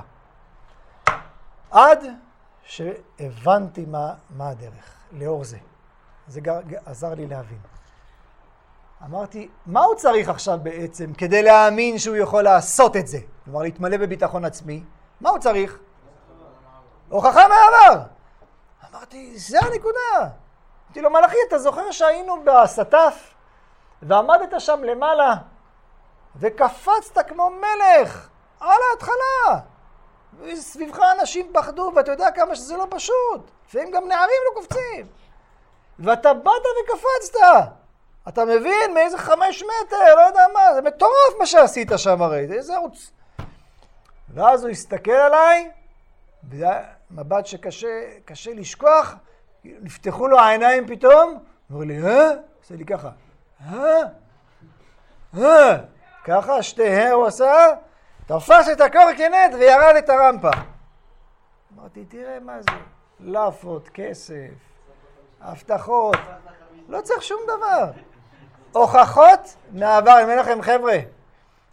עד שהבנתי מה, מה הדרך, לאור זה. זה עזר לי להבין. אמרתי, מה הוא צריך עכשיו בעצם כדי להאמין שהוא יכול לעשות את זה? כלומר, להתמלא בביטחון עצמי. מה הוא צריך? הוכחה מהעבר. אמרתי, זה הנקודה. אמרתי לו, מלאכי, אתה זוכר שהיינו בסטף ועמדת שם למעלה וקפצת כמו מלך על ההתחלה. וסביבך אנשים פחדו, ואתה יודע כמה שזה לא פשוט. והם גם נערים לא קופצים. ואתה באת וקפצת. אתה מבין? מאיזה חמש מטר, לא יודע מה, זה מטורף מה שעשית שם הרי, איזה ערוץ. ואז הוא הסתכל עליי, וזה מבט שקשה קשה לשכוח, נפתחו לו העיניים פתאום, הוא אומר לי, אה? עושה לי ככה, אה? אה? ככה, שתי אה הוא עשה, תפס את הקורקינט וירד את הרמפה. אמרתי, תראה מה זה, לפות, כסף, הבטחות, לא צריך שום דבר. הוכחות מהעבר, אני אומר לכם חבר'ה,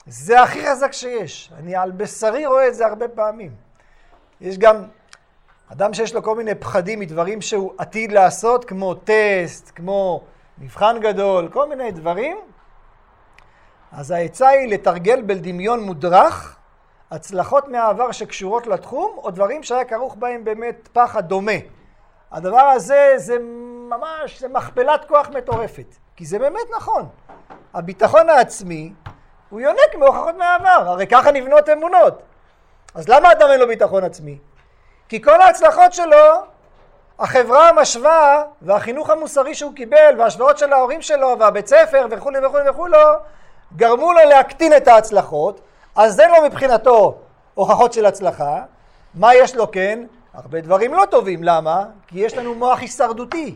זה הכי חזק שיש. אני על בשרי רואה את זה הרבה פעמים. יש גם אדם שיש לו כל מיני פחדים מדברים שהוא עתיד לעשות, כמו טסט, כמו מבחן גדול, כל מיני דברים. אז העצה היא לתרגל בדמיון מודרך, הצלחות מהעבר שקשורות לתחום, או דברים שהיה כרוך בהם באמת פחד דומה. הדבר הזה זה ממש, זה מכפלת כוח מטורפת. כי זה באמת נכון. הביטחון העצמי הוא יונק מהוכחות מהעבר. הרי ככה נבנות אמונות. אז למה אדם אין לו ביטחון עצמי? כי כל ההצלחות שלו, החברה המשווה והחינוך המוסרי שהוא קיבל וההשוואות של ההורים שלו והבית ספר וכו' וכו' וכו' גרמו לו להקטין את ההצלחות. אז זה לא מבחינתו הוכחות של הצלחה. מה יש לו כן? הרבה דברים לא טובים. למה? כי יש לנו מוח הישרדותי.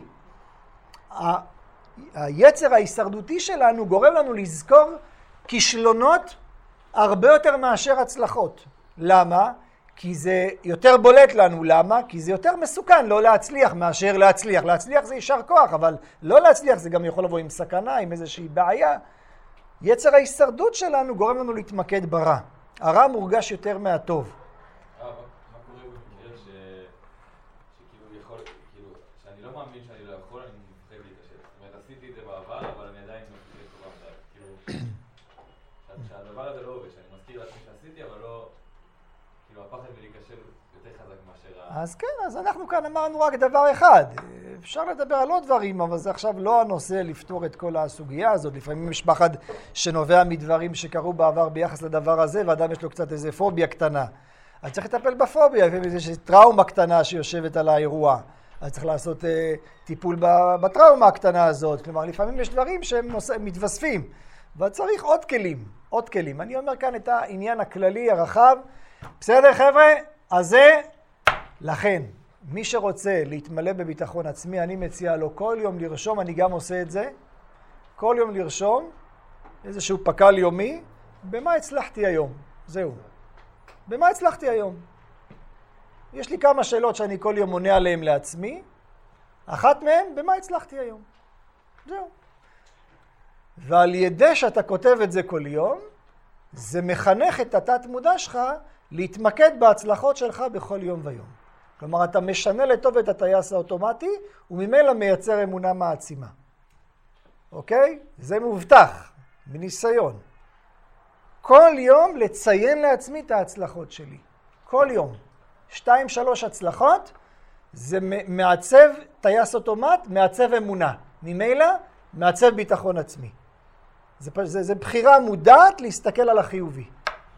היצר ההישרדותי שלנו גורם לנו לזכור כישלונות הרבה יותר מאשר הצלחות. למה? כי זה יותר בולט לנו. למה? כי זה יותר מסוכן לא להצליח מאשר להצליח. להצליח זה יישר כוח, אבל לא להצליח זה גם יכול לבוא עם סכנה, עם איזושהי בעיה. יצר ההישרדות שלנו גורם לנו להתמקד ברע. הרע מורגש יותר מהטוב. מה קורה במקרה שכאילו יכול, כאילו, שאני לא מאמין שאני לא יכול, אני מפחד להתעשת. זאת אומרת, עשיתי את זה בעבר, אבל אני עדיין מפחד טובה מדי. כאילו, שהדבר הזה לא עובד, שאני מזכיר לעצמי שעשיתי, אבל לא, כאילו, הפחד מלהיכשל יותר חזק מאשר... אז כן, אז אנחנו כאן אמרנו רק דבר אחד. אפשר לדבר על עוד דברים, אבל זה עכשיו לא הנושא לפתור את כל הסוגיה הזאת. לפעמים יש פחד שנובע מדברים שקרו בעבר ביחס לדבר הזה, ואדם יש לו קצת איזה פוביה קטנה. אז צריך לטפל בפוביה, יש טראומה קטנה שיושבת על האירוע. אז צריך לעשות אה, טיפול בטראומה הקטנה הזאת. כלומר, לפעמים יש דברים שהם נושא, מתווספים, וצריך עוד כלים, עוד כלים. אני אומר כאן את העניין הכללי, הרחב. בסדר, חבר'ה? אז זה לכן. מי שרוצה להתמלא בביטחון עצמי, אני מציע לו כל יום לרשום, אני גם עושה את זה, כל יום לרשום איזשהו פקל יומי, במה הצלחתי היום, זהו. במה הצלחתי היום? יש לי כמה שאלות שאני כל יום עונה עליהן לעצמי, אחת מהן, במה הצלחתי היום? זהו. ועל ידי שאתה כותב את זה כל יום, זה מחנך את התת מודע שלך להתמקד בהצלחות שלך בכל יום ויום. כלומר, אתה משנה לטוב את הטייס האוטומטי, וממילא מייצר אמונה מעצימה. אוקיי? זה מובטח, מניסיון. כל יום לציין לעצמי את ההצלחות שלי. כל יום. שתיים, שלוש הצלחות, זה מעצב טייס אוטומט, מעצב אמונה. ממילא, מעצב ביטחון עצמי. זה, זה, זה בחירה מודעת להסתכל על החיובי.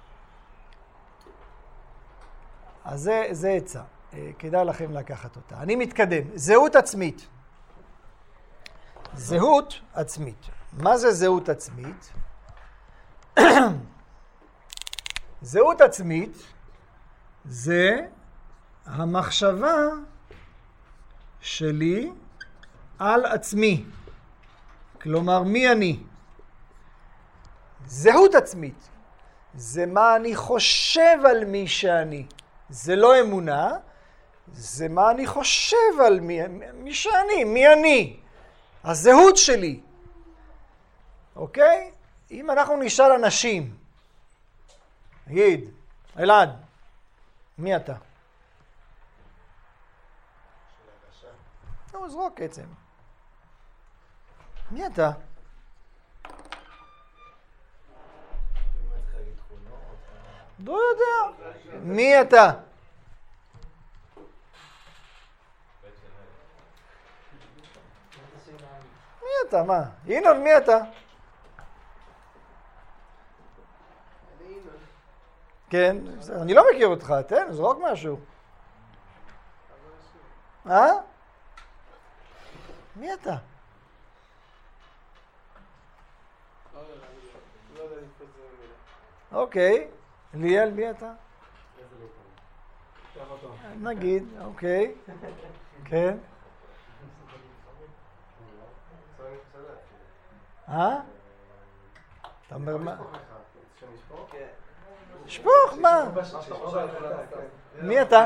אז זה, זה עצה. כדאי לכם לקחת אותה. אני מתקדם. זהות עצמית. זהות עצמית. מה זה זהות עצמית? זהות עצמית זה המחשבה שלי על עצמי. כלומר, מי אני? זהות עצמית זה מה אני חושב על מי שאני. זה לא אמונה, זה מה אני חושב על מי, מי שאני, מי אני. הזהות שלי. אוקיי? אם אנחנו נשאל אנשים, נגיד, אלעד, מי אתה? נו, זרוק עצם. מי אתה? לא יודע. מי אתה? מי אתה? מה? ינון, מי אתה? כן, אני לא מכיר אותך, תן, זרוק משהו. אה? מי אתה? אוקיי, ליאל, מי אתה? נגיד, אוקיי, כן. אה? אתה אומר מה? שפוך, מה? מי אתה?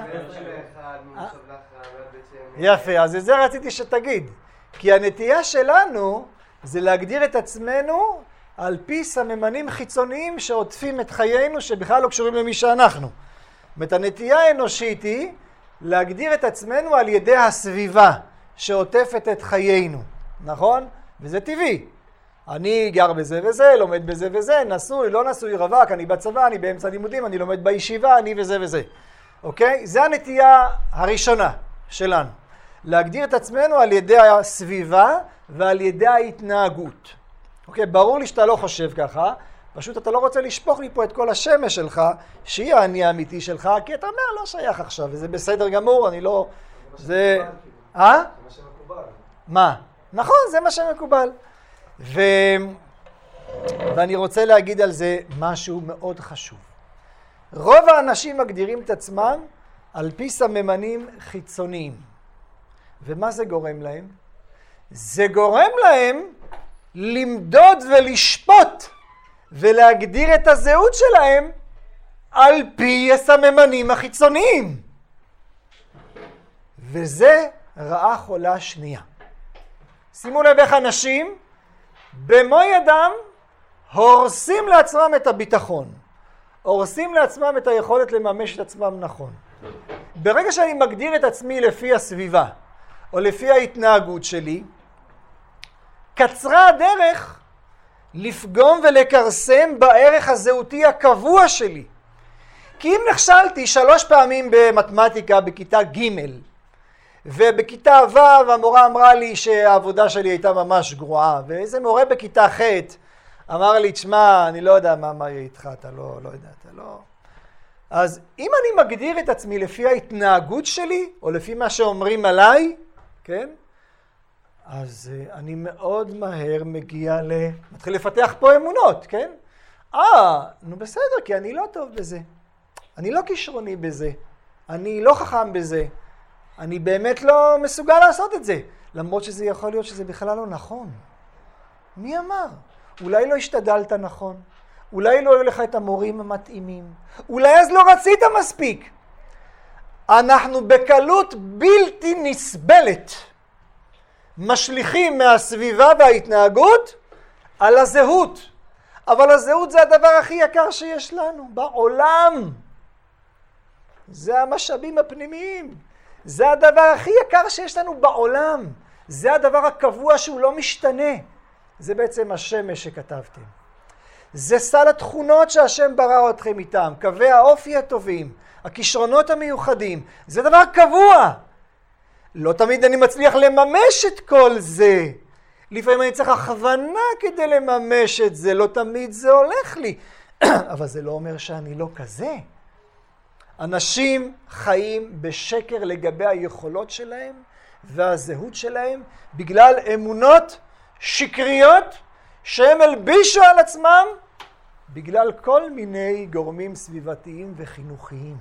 יפה, אז את זה רציתי שתגיד. כי הנטייה שלנו זה להגדיר את עצמנו על פי סממנים חיצוניים שעוטפים את חיינו, שבכלל לא קשורים למי שאנחנו. זאת אומרת, הנטייה האנושית היא להגדיר את עצמנו על ידי הסביבה שעוטפת את חיינו, נכון? וזה טבעי. אני גר בזה וזה, לומד בזה וזה, נשוי, לא נשוי, רווק, אני בצבא, אני באמצע לימודים, אני לומד בישיבה, אני וזה וזה. אוקיי? זה הנטייה הראשונה שלנו. להגדיר את עצמנו על ידי הסביבה ועל ידי ההתנהגות. אוקיי? ברור לי שאתה לא חושב ככה, פשוט אתה לא רוצה לשפוך לי פה את כל השמש שלך, שהיא האני האמיתי שלך, כי אתה אומר, לא שייך עכשיו, וזה בסדר גמור, אני לא... זה... אה? זה מה שמקובל. מה? נכון, זה מה שמקובל. ו... ואני רוצה להגיד על זה משהו מאוד חשוב. רוב האנשים מגדירים את עצמם על פי סממנים חיצוניים. ומה זה גורם להם? זה גורם להם למדוד ולשפוט ולהגדיר את הזהות שלהם על פי הסממנים החיצוניים. וזה רעה חולה שנייה. שימו לב איך אנשים במו ידם הורסים לעצמם את הביטחון. הורסים לעצמם את היכולת לממש את עצמם נכון. ברגע שאני מגדיר את עצמי לפי הסביבה או לפי ההתנהגות שלי, קצרה הדרך לפגום ולקרסם בערך הזהותי הקבוע שלי. כי אם נכשלתי שלוש פעמים במתמטיקה בכיתה ג' ובכיתה ו' המורה אמרה לי שהעבודה שלי הייתה ממש גרועה, ואיזה מורה בכיתה ח' אמר לי, תשמע, אני לא יודע מה, מה יהיה איתך, אתה לא, לא יודע, אתה לא... אז אם אני מגדיר את עצמי לפי ההתנהגות שלי, או לפי מה שאומרים עליי, כן? אז uh, אני מאוד מהר מגיע ל... מתחיל לפתח פה אמונות, כן? אה, נו בסדר, כי אני לא טוב בזה. אני לא כישרוני בזה. אני לא חכם בזה. אני באמת לא מסוגל לעשות את זה. למרות שזה יכול להיות שזה בכלל לא נכון. מי אמר? אולי לא השתדלת נכון. אולי לא היו לך את המורים המתאימים. אולי אז לא רצית מספיק. אנחנו בקלות בלתי נסבלת משליכים מהסביבה וההתנהגות על הזהות. אבל הזהות זה הדבר הכי יקר שיש לנו בעולם. זה המשאבים הפנימיים. זה הדבר הכי יקר שיש לנו בעולם. זה הדבר הקבוע שהוא לא משתנה. זה בעצם השמש שכתבתם. זה סל התכונות שהשם ברא אתכם איתם. קווי האופי הטובים. הכישרונות המיוחדים. זה דבר קבוע. לא תמיד אני מצליח לממש את כל זה. לפעמים אני צריך הכוונה כדי לממש את זה. לא תמיד זה הולך לי. אבל זה לא אומר שאני לא כזה. אנשים חיים בשקר לגבי היכולות שלהם והזהות שלהם בגלל אמונות שקריות שהם הלבישו על עצמם בגלל כל מיני גורמים סביבתיים וחינוכיים.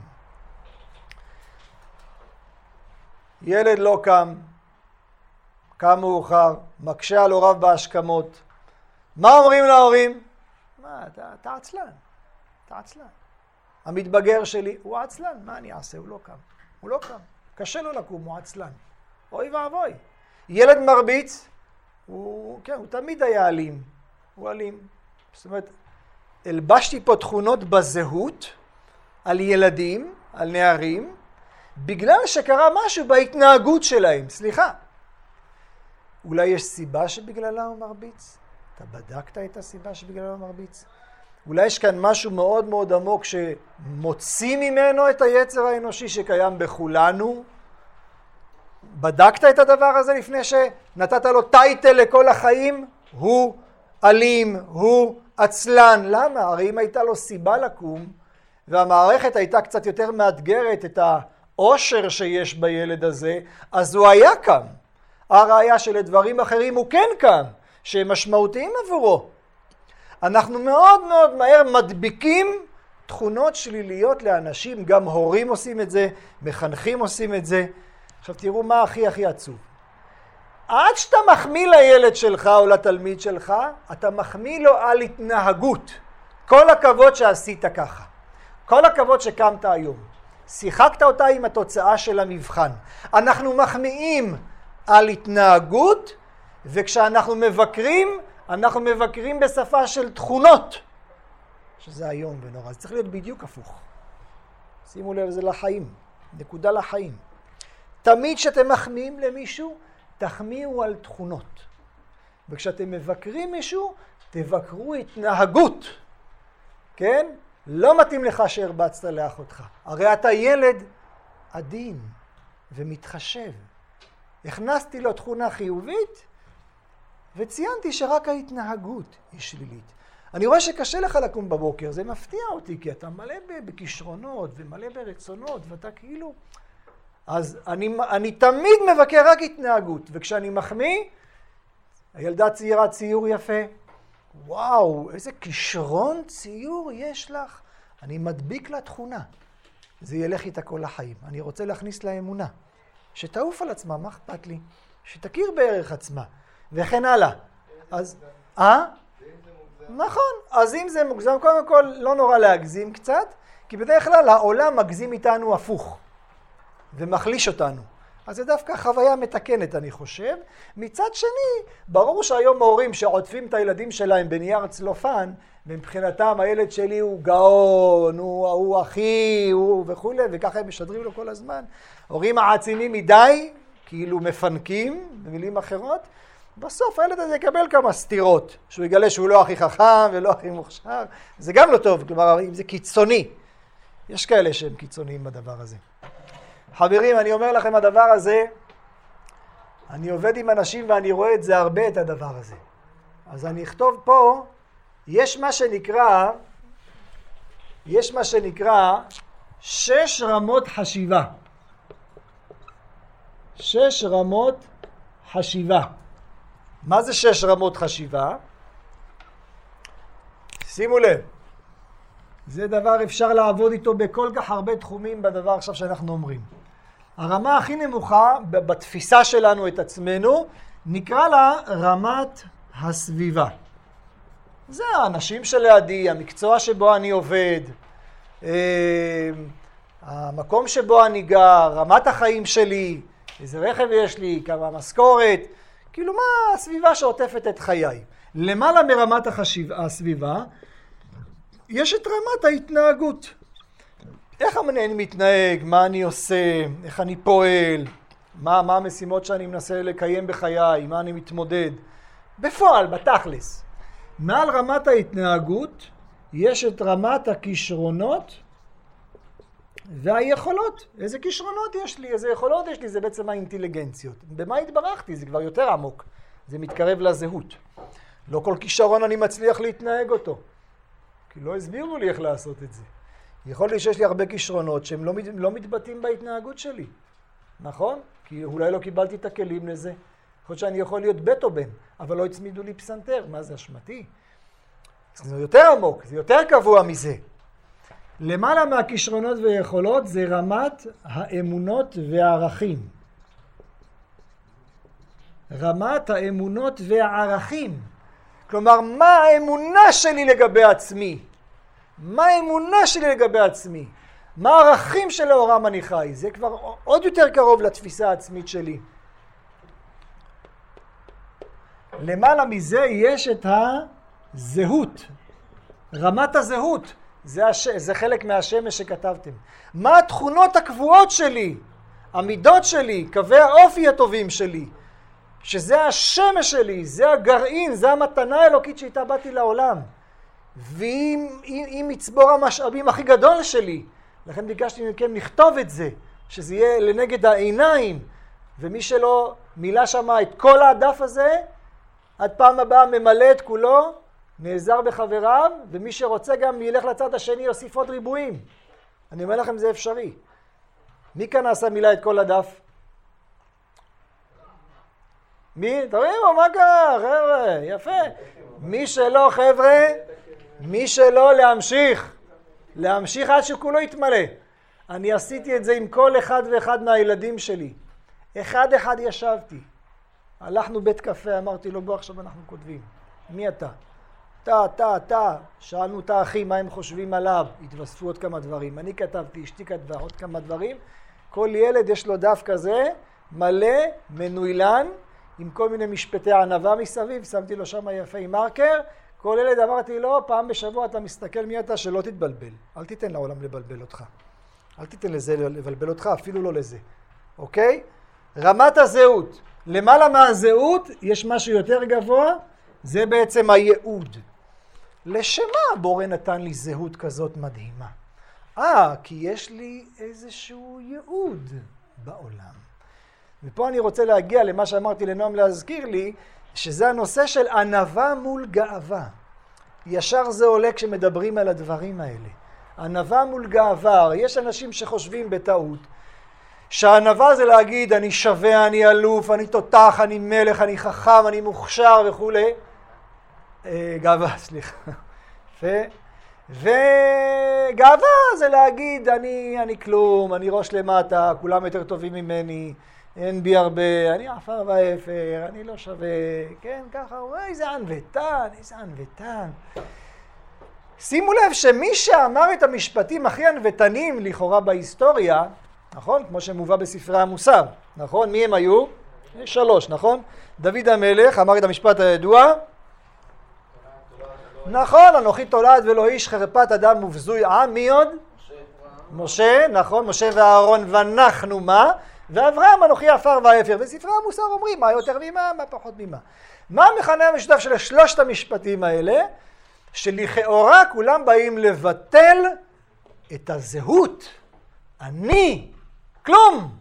ילד לא קם, קם מאוחר, מקשה על הוריו בהשכמות. מה אומרים להורים? מה, אתה, אתה עצלן, אתה עצלן. המתבגר שלי הוא עצלן, מה אני אעשה? הוא לא קם. הוא לא קם. קשה לו לקום, הוא עצלן. אוי ואבוי. ילד מרביץ, הוא, כן, הוא תמיד היה אלים. הוא אלים. זאת אומרת, הלבשתי פה תכונות בזהות על ילדים, על נערים, בגלל שקרה משהו בהתנהגות שלהם. סליחה. אולי יש סיבה שבגללה הוא מרביץ? אתה בדקת את הסיבה שבגללה הוא מרביץ? אולי יש כאן משהו מאוד מאוד עמוק שמוציא ממנו את היצר האנושי שקיים בכולנו. בדקת את הדבר הזה לפני שנתת לו טייטל לכל החיים? הוא אלים, הוא עצלן. למה? הרי אם הייתה לו סיבה לקום, והמערכת הייתה קצת יותר מאתגרת את העושר שיש בילד הזה, אז הוא היה קם. הראיה שלדברים אחרים הוא כן קם, שהם משמעותיים עבורו. אנחנו מאוד מאוד מהר מדביקים תכונות שליליות לאנשים, גם הורים עושים את זה, מחנכים עושים את זה. עכשיו תראו מה הכי הכי עצוב. עד שאתה מחמיא לילד שלך או לתלמיד שלך, אתה מחמיא לו על התנהגות. כל הכבוד שעשית ככה. כל הכבוד שקמת היום. שיחקת אותה עם התוצאה של המבחן. אנחנו מחמיאים על התנהגות, וכשאנחנו מבקרים, אנחנו מבקרים בשפה של תכונות, שזה היום ונורא. זה צריך להיות בדיוק הפוך. שימו לב, זה לחיים, נקודה לחיים. תמיד כשאתם מחמיאים למישהו, תחמיאו על תכונות. וכשאתם מבקרים מישהו, תבקרו התנהגות. כן? לא מתאים לך שהרבצת לאחותך. הרי אתה ילד עדין ומתחשב. הכנסתי לו תכונה חיובית, וציינתי שרק ההתנהגות היא שלילית. אני רואה שקשה לך לקום בבוקר, זה מפתיע אותי, כי אתה מלא בכישרונות ומלא ברצונות, ואתה כאילו... אז אני, אני תמיד מבקר רק התנהגות, וכשאני מחמיא, הילדה ציירה ציור יפה. וואו, איזה כישרון ציור יש לך. אני מדביק לה תכונה. זה ילך איתה כל החיים. אני רוצה להכניס לה אמונה. שתעוף על עצמה, מה אכפת לי? שתכיר בערך עצמה. וכן הלאה. אז, אה? נכון. אז אם זה מוגזם, קודם כל לא נורא להגזים קצת, כי בדרך כלל העולם מגזים איתנו הפוך. ומחליש אותנו. אז זה דווקא חוויה מתקנת, אני חושב. מצד שני, ברור שהיום ההורים שעוטפים את הילדים שלהם בנייר צלופן, מבחינתם הילד שלי הוא גאון, הוא, הוא אחי, הוא וכו', וככה הם משדרים לו כל הזמן. הורים העצימים מדי, כאילו מפנקים, במילים אחרות, בסוף הילד הזה יקבל כמה סתירות, שהוא יגלה שהוא לא הכי חכם ולא הכי מוכשר. זה גם לא טוב, כלומר, אם זה קיצוני. יש כאלה שהם קיצוניים בדבר הזה. חברים, אני אומר לכם, הדבר הזה, אני עובד עם אנשים ואני רואה את זה הרבה, את הדבר הזה. אז אני אכתוב פה, יש מה שנקרא, יש מה שנקרא שש רמות חשיבה. שש רמות חשיבה. מה זה שש רמות חשיבה? שימו לב. זה דבר אפשר לעבוד איתו בכל כך הרבה תחומים בדבר עכשיו שאנחנו אומרים. הרמה הכי נמוכה בתפיסה שלנו את עצמנו, נקרא לה רמת הסביבה. זה האנשים שלידי, המקצוע שבו אני עובד, המקום שבו אני גר, רמת החיים שלי, איזה רכב יש לי, כמה משכורת, כאילו מה הסביבה שעוטפת את חיי. למעלה מרמת החשיב, הסביבה, יש את רמת ההתנהגות. איך אני מתנהג, מה אני עושה, איך אני פועל, מה, מה המשימות שאני מנסה לקיים בחיי, מה אני מתמודד. בפועל, בתכלס. מעל רמת ההתנהגות יש את רמת הכישרונות והיכולות. איזה כישרונות יש לי, איזה יכולות יש לי, זה בעצם האינטליגנציות. במה התברכתי? זה כבר יותר עמוק. זה מתקרב לזהות. לא כל כישרון אני מצליח להתנהג אותו. כי לא הסבירו לי איך לעשות את זה. יכול להיות שיש לי הרבה כישרונות שהם לא, לא מתבטאים בהתנהגות שלי. נכון? כי אולי לא קיבלתי את הכלים לזה. יכול להיות שאני יכול להיות בית או בן, אבל לא הצמידו לי פסנתר. מה זה אשמתי? זה יותר עמוק, זה יותר קבוע מזה. למעלה מהכישרונות ויכולות זה רמת האמונות והערכים. רמת האמונות והערכים. כלומר, מה האמונה שלי לגבי עצמי? מה האמונה שלי לגבי עצמי? מה הערכים שלאורם אני חי? זה כבר עוד יותר קרוב לתפיסה העצמית שלי. למעלה מזה יש את הזהות. רמת הזהות. זה, הש... זה חלק מהשמש שכתבתם. מה התכונות הקבועות שלי? המידות שלי, קווי האופי הטובים שלי. שזה השמש שלי, זה הגרעין, זה המתנה האלוקית שאיתה באתי לעולם. והיא היא מצבור המשאבים הכי גדול שלי. לכן ביקשתי מכם לכתוב את זה, שזה יהיה לנגד העיניים. ומי שלא מילא שם את כל הדף הזה, עד פעם הבאה ממלא את כולו, נעזר בחבריו, ומי שרוצה גם ילך לצד השני, יוסיף עוד ריבועים. אני אומר לכם, זה אפשרי. מי כאן עשה מילא את כל הדף? מי? תראו, מה קרה? חבר'ה, יפה. מי שלא, חבר'ה, מי שלא, להמשיך. להמשיך עד שכולו יתמלא. אני עשיתי את זה עם כל אחד ואחד מהילדים שלי. אחד אחד ישבתי. הלכנו בית קפה, אמרתי לו, בוא עכשיו אנחנו כותבים. מי אתה? אתה, אתה, אתה. שאלנו את האחים מה הם חושבים עליו. התווספו עוד כמה דברים. אני כתבתי, אשתי כתבה עוד כמה דברים. כל ילד יש לו דף כזה, מלא, מנוילן, עם כל מיני משפטי ענווה מסביב, שמתי לו שם יפה עם מרקר, כל ילד אמרתי לו, פעם בשבוע אתה מסתכל מי אתה שלא תתבלבל, אל תיתן לעולם לבלבל אותך, אל תיתן לזה לבלבל אותך, אפילו לא לזה, אוקיי? רמת הזהות, למעלה מהזהות יש משהו יותר גבוה, זה בעצם הייעוד. לשמה הבורא נתן לי זהות כזאת מדהימה? אה, כי יש לי איזשהו ייעוד בעולם. ופה אני רוצה להגיע למה שאמרתי לנועם להזכיר לי, שזה הנושא של ענווה מול גאווה. ישר זה עולה כשמדברים על הדברים האלה. ענווה מול גאווה. יש אנשים שחושבים בטעות, שהענווה זה להגיד אני שווה, אני אלוף, אני תותח, אני מלך, אני חכם, אני מוכשר וכו'. אה, גאווה, סליחה. ו... וגאווה זה להגיד אני, אני כלום, אני ראש למטה, כולם יותר טובים ממני, אין בי הרבה, אני עפר ואפר, אני לא שווה, כן, ככה, איזה ענוותן, איזה ענוותן. שימו לב שמי שאמר את המשפטים הכי ענוותנים לכאורה בהיסטוריה, נכון? כמו שמובא בספרי המוסר, נכון? מי הם היו? שלוש, נכון? דוד המלך אמר את המשפט הידוע, נכון, אנוכי תולד ולא איש חרפת אדם ובזוי עם, מי עוד? משה, משה, נכון, משה ואהרון ואנחנו מה? ואברהם אנוכי עפר ואפר, וספרי המוסר אומרים מה יותר ממה, מה פחות ממה. מה המכנה המשותף של שלושת המשפטים האלה? שלכאורה כולם באים לבטל את הזהות. אני, כלום.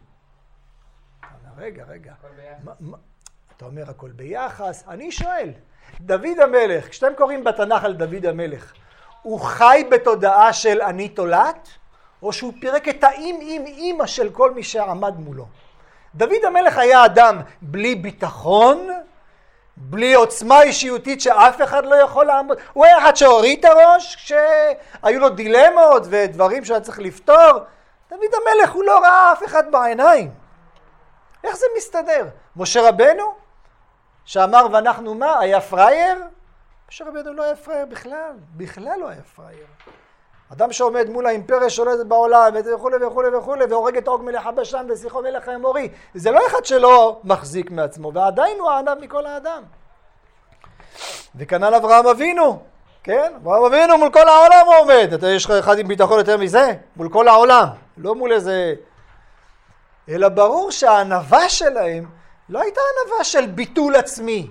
רגע, רגע. מה, מה, אתה אומר הכל ביחס, אני שואל. דוד המלך, כשאתם קוראים בתנ"ך על דוד המלך, הוא חי בתודעה של אני תולעת, או שהוא פירק את האם עם אימא של כל מי שעמד מולו? דוד המלך היה אדם בלי ביטחון, בלי עוצמה אישיותית שאף אחד לא יכול לעמוד. הוא היה אחד שהוריד את הראש כשהיו לו דילמות ודברים שהיה צריך לפתור. דוד המלך הוא לא ראה אף אחד בעיניים. איך זה מסתדר? משה רבנו שאמר ואנחנו מה? היה פרייר? משה רבנו לא היה פרייר בכלל, בכלל לא היה פרייר. אדם שעומד מול האימפריה שולטת בעולם וכו' וכו' וכו' והורג את עוג מלך הבשן וסיחו מלך האמורי. זה לא אחד שלא מחזיק מעצמו, ועדיין הוא הענב מכל האדם. וכנ"ל אברהם אבינו, כן? אברהם אבינו מול כל העולם הוא עומד. אתה יש לך אחד עם ביטחון יותר מזה? מול כל העולם, לא מול איזה... אלא ברור שהענווה שלהם לא הייתה ענווה של ביטול עצמי.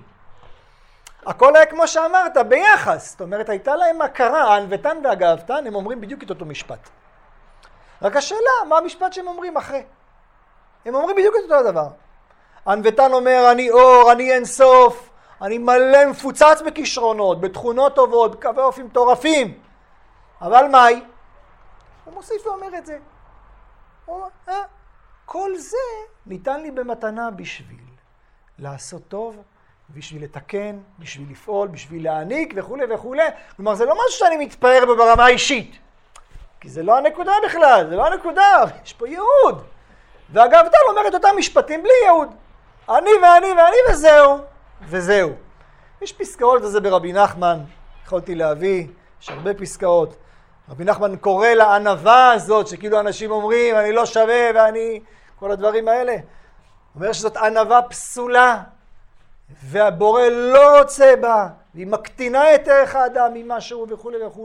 הכל היה כמו שאמרת, ביחס. זאת אומרת, הייתה להם הכרה, הענוותן והגאוותן, הם אומרים בדיוק את אותו משפט. רק השאלה, מה המשפט שהם אומרים אחרי? הם אומרים בדיוק את אותו הדבר. הענוותן אומר, אני אור, אני אין סוף, אני מלא מפוצץ בכישרונות, בתכונות טובות, בקווי אופי מטורפים. אבל מהי? הוא מוסיף ואומר את זה. הוא אומר, אה, כל זה ניתן לי במתנה בשביל לעשות טוב, בשביל לתקן, בשביל לפעול, בשביל להעניק וכו' וכו'. כלומר, זה לא משהו שאני מתפאר בו ברמה האישית. כי זה לא הנקודה בכלל, זה לא הנקודה, יש פה ייעוד. והגאוותן אומר את אותם משפטים בלי ייעוד. אני ואני ואני וזהו, וזהו. יש פסקאות לזה ברבי נחמן, יכולתי להביא, יש הרבה פסקאות. רבי נחמן קורא לענווה הזאת, שכאילו אנשים אומרים, אני לא שווה ואני... כל הדברים האלה. אומר שזאת ענווה פסולה, והבורא לא רוצה בה, והיא מקטינה את ערך האדם ממשהו וכו' וכו'.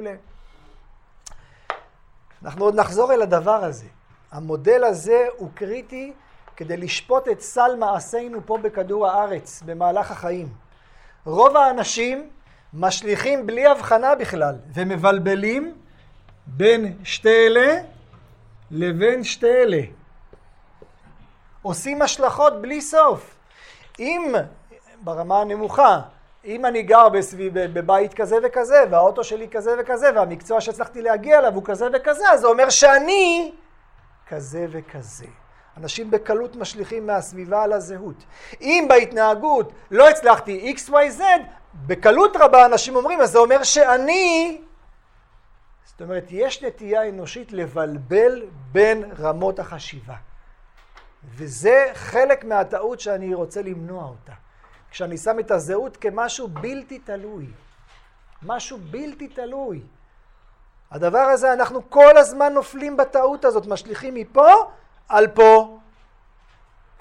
אנחנו עוד נחזור אל הדבר הזה. המודל הזה הוא קריטי כדי לשפוט את סל מעשינו פה בכדור הארץ, במהלך החיים. רוב האנשים משליכים בלי הבחנה בכלל, ומבלבלים בין שתי אלה לבין שתי אלה. עושים השלכות בלי סוף. אם, ברמה הנמוכה, אם אני גר בסביב, בבית כזה וכזה, והאוטו שלי כזה וכזה, והמקצוע שהצלחתי להגיע אליו הוא כזה וכזה, אז זה אומר שאני כזה וכזה. אנשים בקלות משליכים מהסביבה על הזהות. אם בהתנהגות לא הצלחתי אקס וואי זד, בקלות רבה אנשים אומרים, אז זה אומר שאני... זאת אומרת, יש נטייה אנושית לבלבל בין רמות החשיבה. וזה חלק מהטעות שאני רוצה למנוע אותה. כשאני שם את הזהות כמשהו בלתי תלוי. משהו בלתי תלוי. הדבר הזה, אנחנו כל הזמן נופלים בטעות הזאת, משליכים מפה על פה.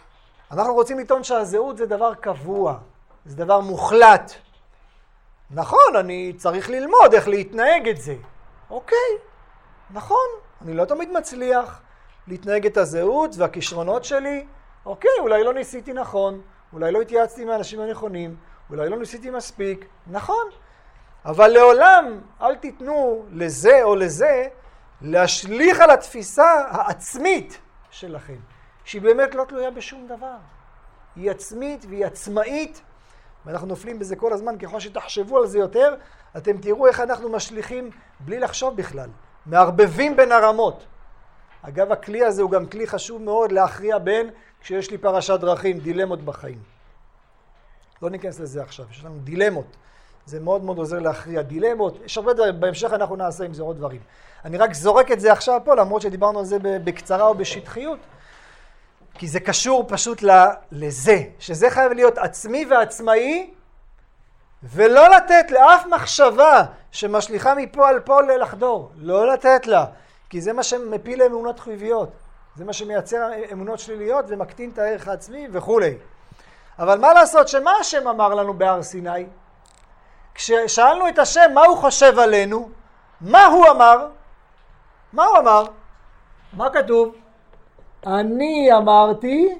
אנחנו רוצים לטעון שהזהות זה דבר קבוע, זה דבר מוחלט. נכון, אני צריך ללמוד איך להתנהג את זה. אוקיי, נכון, אני לא תמיד מצליח להתנהג את הזהות והכישרונות שלי. אוקיי, אולי לא ניסיתי נכון, אולי לא התייעצתי עם האנשים הנכונים, אולי לא ניסיתי מספיק, נכון. אבל לעולם אל תיתנו לזה או לזה להשליך על התפיסה העצמית שלכם, שהיא באמת לא תלויה בשום דבר. היא עצמית והיא עצמאית, ואנחנו נופלים בזה כל הזמן. ככל שתחשבו על זה יותר, אתם תראו איך אנחנו משליכים בלי לחשוב בכלל, מערבבים בין הרמות. אגב, הכלי הזה הוא גם כלי חשוב מאוד להכריע בין, כשיש לי פרשת דרכים, דילמות בחיים. לא ניכנס לזה עכשיו, יש לנו דילמות. זה מאוד מאוד עוזר להכריע דילמות. יש הרבה דברים, בהמשך אנחנו נעשה עם זה עוד דברים. אני רק זורק את זה עכשיו פה, למרות שדיברנו על זה בקצרה או בשטחיות, כי זה קשור פשוט לזה, שזה חייב להיות עצמי ועצמאי, ולא לתת לאף מחשבה שמשליחה מפה על פה לחדור. לא לתת לה, כי זה מה שמפיל לאמונות חיוביות. זה מה שמייצר אמונות שליליות ומקטין את הערך העצמי וכו'. אבל מה לעשות שמה השם אמר לנו בהר סיני? כששאלנו את השם מה הוא חושב עלינו, מה הוא אמר? מה הוא אמר? מה כתוב? אני אמרתי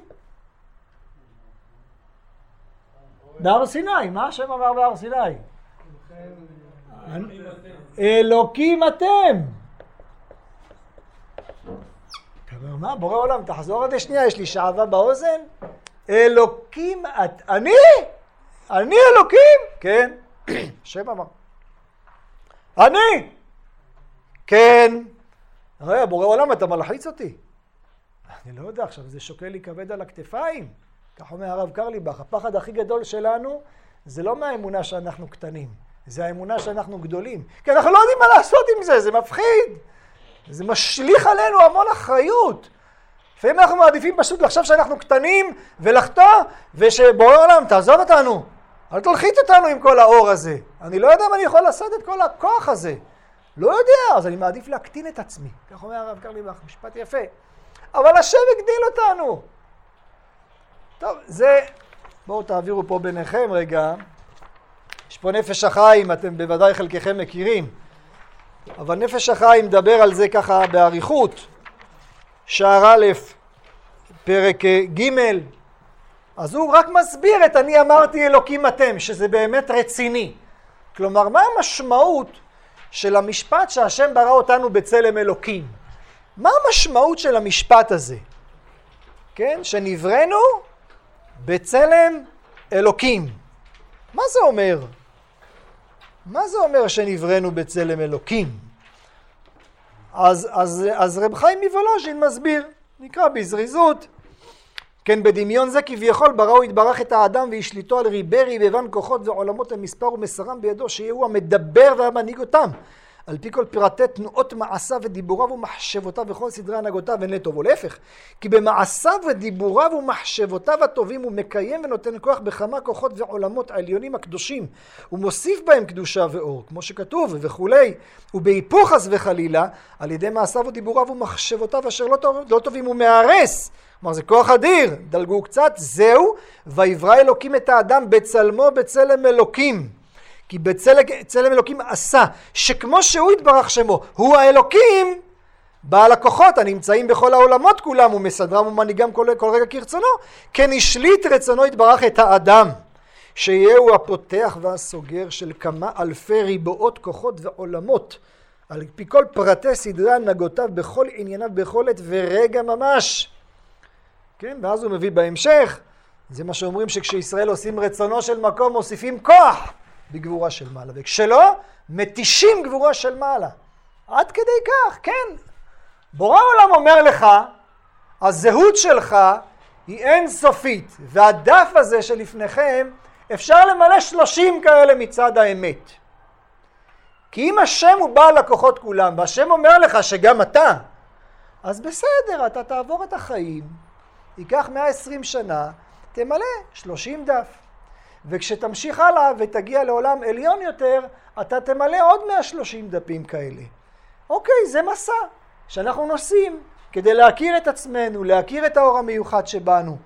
בהר סיני. מה השם אמר בהר סיני? אלוקים אתם. מה? בורא עולם, תחזור עד השנייה, יש לי שעבה באוזן. אלוקים את... אני? אני אלוקים? כן. השם אמר. אני? כן. הרי בורא עולם, אתה מלחיץ אותי. אני לא יודע, עכשיו זה שוקל לי כבד על הכתפיים. כך אומר הרב קרליבך, הפחד הכי גדול שלנו זה לא מהאמונה שאנחנו קטנים, זה האמונה שאנחנו גדולים. כי אנחנו לא יודעים מה לעשות עם זה, זה מפחיד. זה משליך עלינו המון אחריות. לפעמים אנחנו מעדיפים פשוט לחשוב שאנחנו קטנים ולחטוא, ושבורא עולם תעזוב אותנו. אל תלחיץ אותנו עם כל האור הזה. אני לא יודע אם אני יכול לעשות את כל הכוח הזה. לא יודע, אז אני מעדיף להקטין את עצמי. כך אומר הרב קרליבך, משפט יפה. אבל השם הגדיל אותנו. טוב, זה... בואו תעבירו פה ביניכם רגע. יש פה נפש החיים, אתם בוודאי חלקכם מכירים. אבל נפש החיים מדבר על זה ככה באריכות. שער א', פרק ג', אז הוא רק מסביר את אני אמרתי אלוקים אתם, שזה באמת רציני. כלומר, מה המשמעות של המשפט שהשם ברא אותנו בצלם אלוקים? מה המשמעות של המשפט הזה? כן? שנבראנו בצלם אלוקים. מה זה אומר? מה זה אומר שנבראנו בצלם אלוקים? אז, אז, אז רב חיים מוולוז'ין מסביר, נקרא בזריזות, כן, בדמיון זה כביכול ברא הוא יתברך את האדם והשליטו על ריבי ריבבן כוחות ועולמות המספר ומסרם בידו, שיהיה הוא המדבר והמנהיג אותם, על פי כל פרטי תנועות מעשיו ודיבוריו ומחשבותיו וכל סדרי הנהגותיו ואין לטוב, או להפך, כי במעשיו ודיבוריו ומחשבותיו הטובים הוא מקיים ונותן כוח בכמה כוחות ועולמות העליונים הקדושים, הוא מוסיף בהם קדושה ואור, כמו שכתוב וכולי, ובהיפוך חס וחלילה, על ידי מעשיו ודיבוריו ומחשבותיו אשר לא, טוב, לא טובים הוא מארס, כלומר זה כוח אדיר, דלגו קצת, זהו, ויברא אלוקים את האדם בצלמו בצלם אלוקים. כי בצלם אלוקים עשה, שכמו שהוא יתברך שמו, הוא האלוקים, בעל הכוחות הנמצאים בכל העולמות כולם, ומסדרם ומנהיגם כל, כל רגע כרצונו, כן השליט רצונו יתברך את האדם, שיהיהו הפותח והסוגר של כמה אלפי ריבועות כוחות ועולמות, על פי כל פרטי סדרי הנהגותיו בכל ענייניו בכל עת ורגע ממש. כן, ואז הוא מביא בהמשך, זה מה שאומרים שכשישראל עושים רצונו של מקום, מוסיפים כוח. בגבורה של מעלה, וכשלא, מתישים גבורה של מעלה. עד כדי כך, כן. בורא עולם אומר לך, הזהות שלך היא אינסופית, והדף הזה שלפניכם, אפשר למלא שלושים כאלה מצד האמת. כי אם השם הוא בעל הכוחות כולם, והשם אומר לך שגם אתה, אז בסדר, אתה תעבור את החיים, ייקח מאה ועשרים שנה, תמלא שלושים דף. וכשתמשיך הלאה ותגיע לעולם עליון יותר, אתה תמלא עוד מאה ושלושים דפים כאלה. אוקיי, זה מסע שאנחנו נוסעים כדי להכיר את עצמנו, להכיר את האור המיוחד שבנו.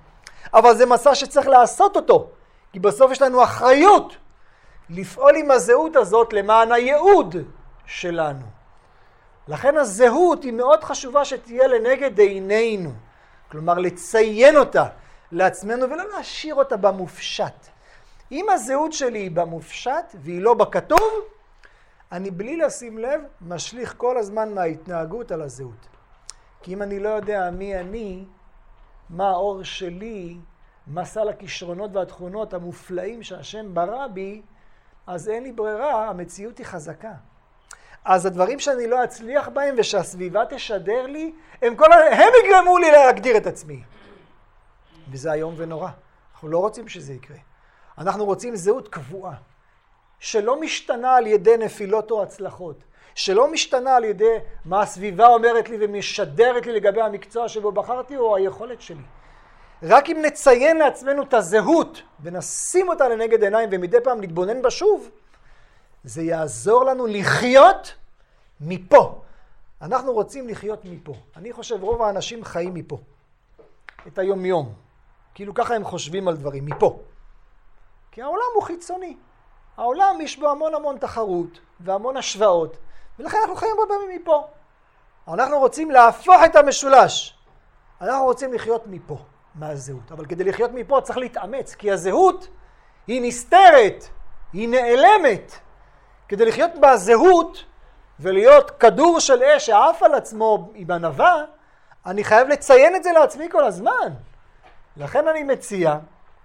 אבל זה מסע שצריך לעשות אותו, כי בסוף יש לנו אחריות לפעול עם הזהות הזאת למען הייעוד שלנו. לכן הזהות היא מאוד חשובה שתהיה לנגד עינינו, כלומר לציין אותה לעצמנו ולא להשאיר אותה במופשט. אם הזהות שלי היא במופשט והיא לא בכתוב, אני בלי לשים לב משליך כל הזמן מההתנהגות על הזהות. כי אם אני לא יודע מי אני, מה האור שלי, מה סל הכישרונות והתכונות המופלאים שהשם ברא בי, אז אין לי ברירה, המציאות היא חזקה. אז הדברים שאני לא אצליח בהם ושהסביבה תשדר לי, הם, כל... הם יגרמו לי להגדיר את עצמי. וזה היום ונורא. אנחנו לא רוצים שזה יקרה. אנחנו רוצים זהות קבועה, שלא משתנה על ידי נפילות או הצלחות, שלא משתנה על ידי מה הסביבה אומרת לי ומשדרת לי לגבי המקצוע שבו בחרתי או היכולת שלי. רק אם נציין לעצמנו את הזהות ונשים אותה לנגד עיניים ומדי פעם נתבונן בה שוב, זה יעזור לנו לחיות מפה. אנחנו רוצים לחיות מפה. אני חושב רוב האנשים חיים מפה. את היום יום. כאילו ככה הם חושבים על דברים, מפה. כי העולם הוא חיצוני. העולם יש בו המון המון תחרות והמון השוואות. ולכן אנחנו חיים הרבה פעמים מפה. אנחנו רוצים להפוך את המשולש. אנחנו רוצים לחיות מפה, מהזהות. אבל כדי לחיות מפה צריך להתאמץ, כי הזהות היא נסתרת, היא נעלמת. כדי לחיות בזהות ולהיות כדור של אש שעף על עצמו עם ענווה, אני חייב לציין את זה לעצמי כל הזמן. לכן אני מציע,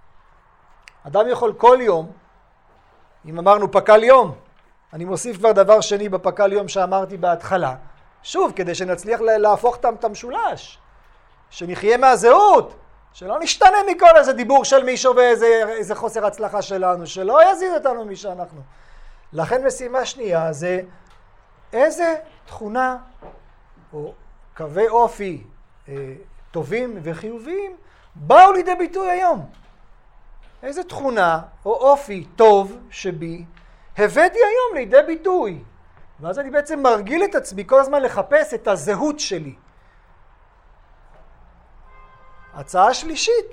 אדם יכול כל יום, אם אמרנו פקל יום, אני מוסיף כבר דבר שני בפקל יום שאמרתי בהתחלה, שוב, כדי שנצליח להפוך את המשולש, שנחיה מהזהות, שלא נשתנה מכל איזה דיבור של מישהו ואיזה איזה חוסר הצלחה שלנו, שלא יזיז אותנו מי שאנחנו. לכן משימה שנייה זה איזה תכונה או קווי אופי אה, טובים וחיוביים באו לידי ביטוי היום. איזה תכונה או אופי טוב שבי הבאתי היום לידי ביטוי. ואז אני בעצם מרגיל את עצמי כל הזמן לחפש את הזהות שלי. הצעה שלישית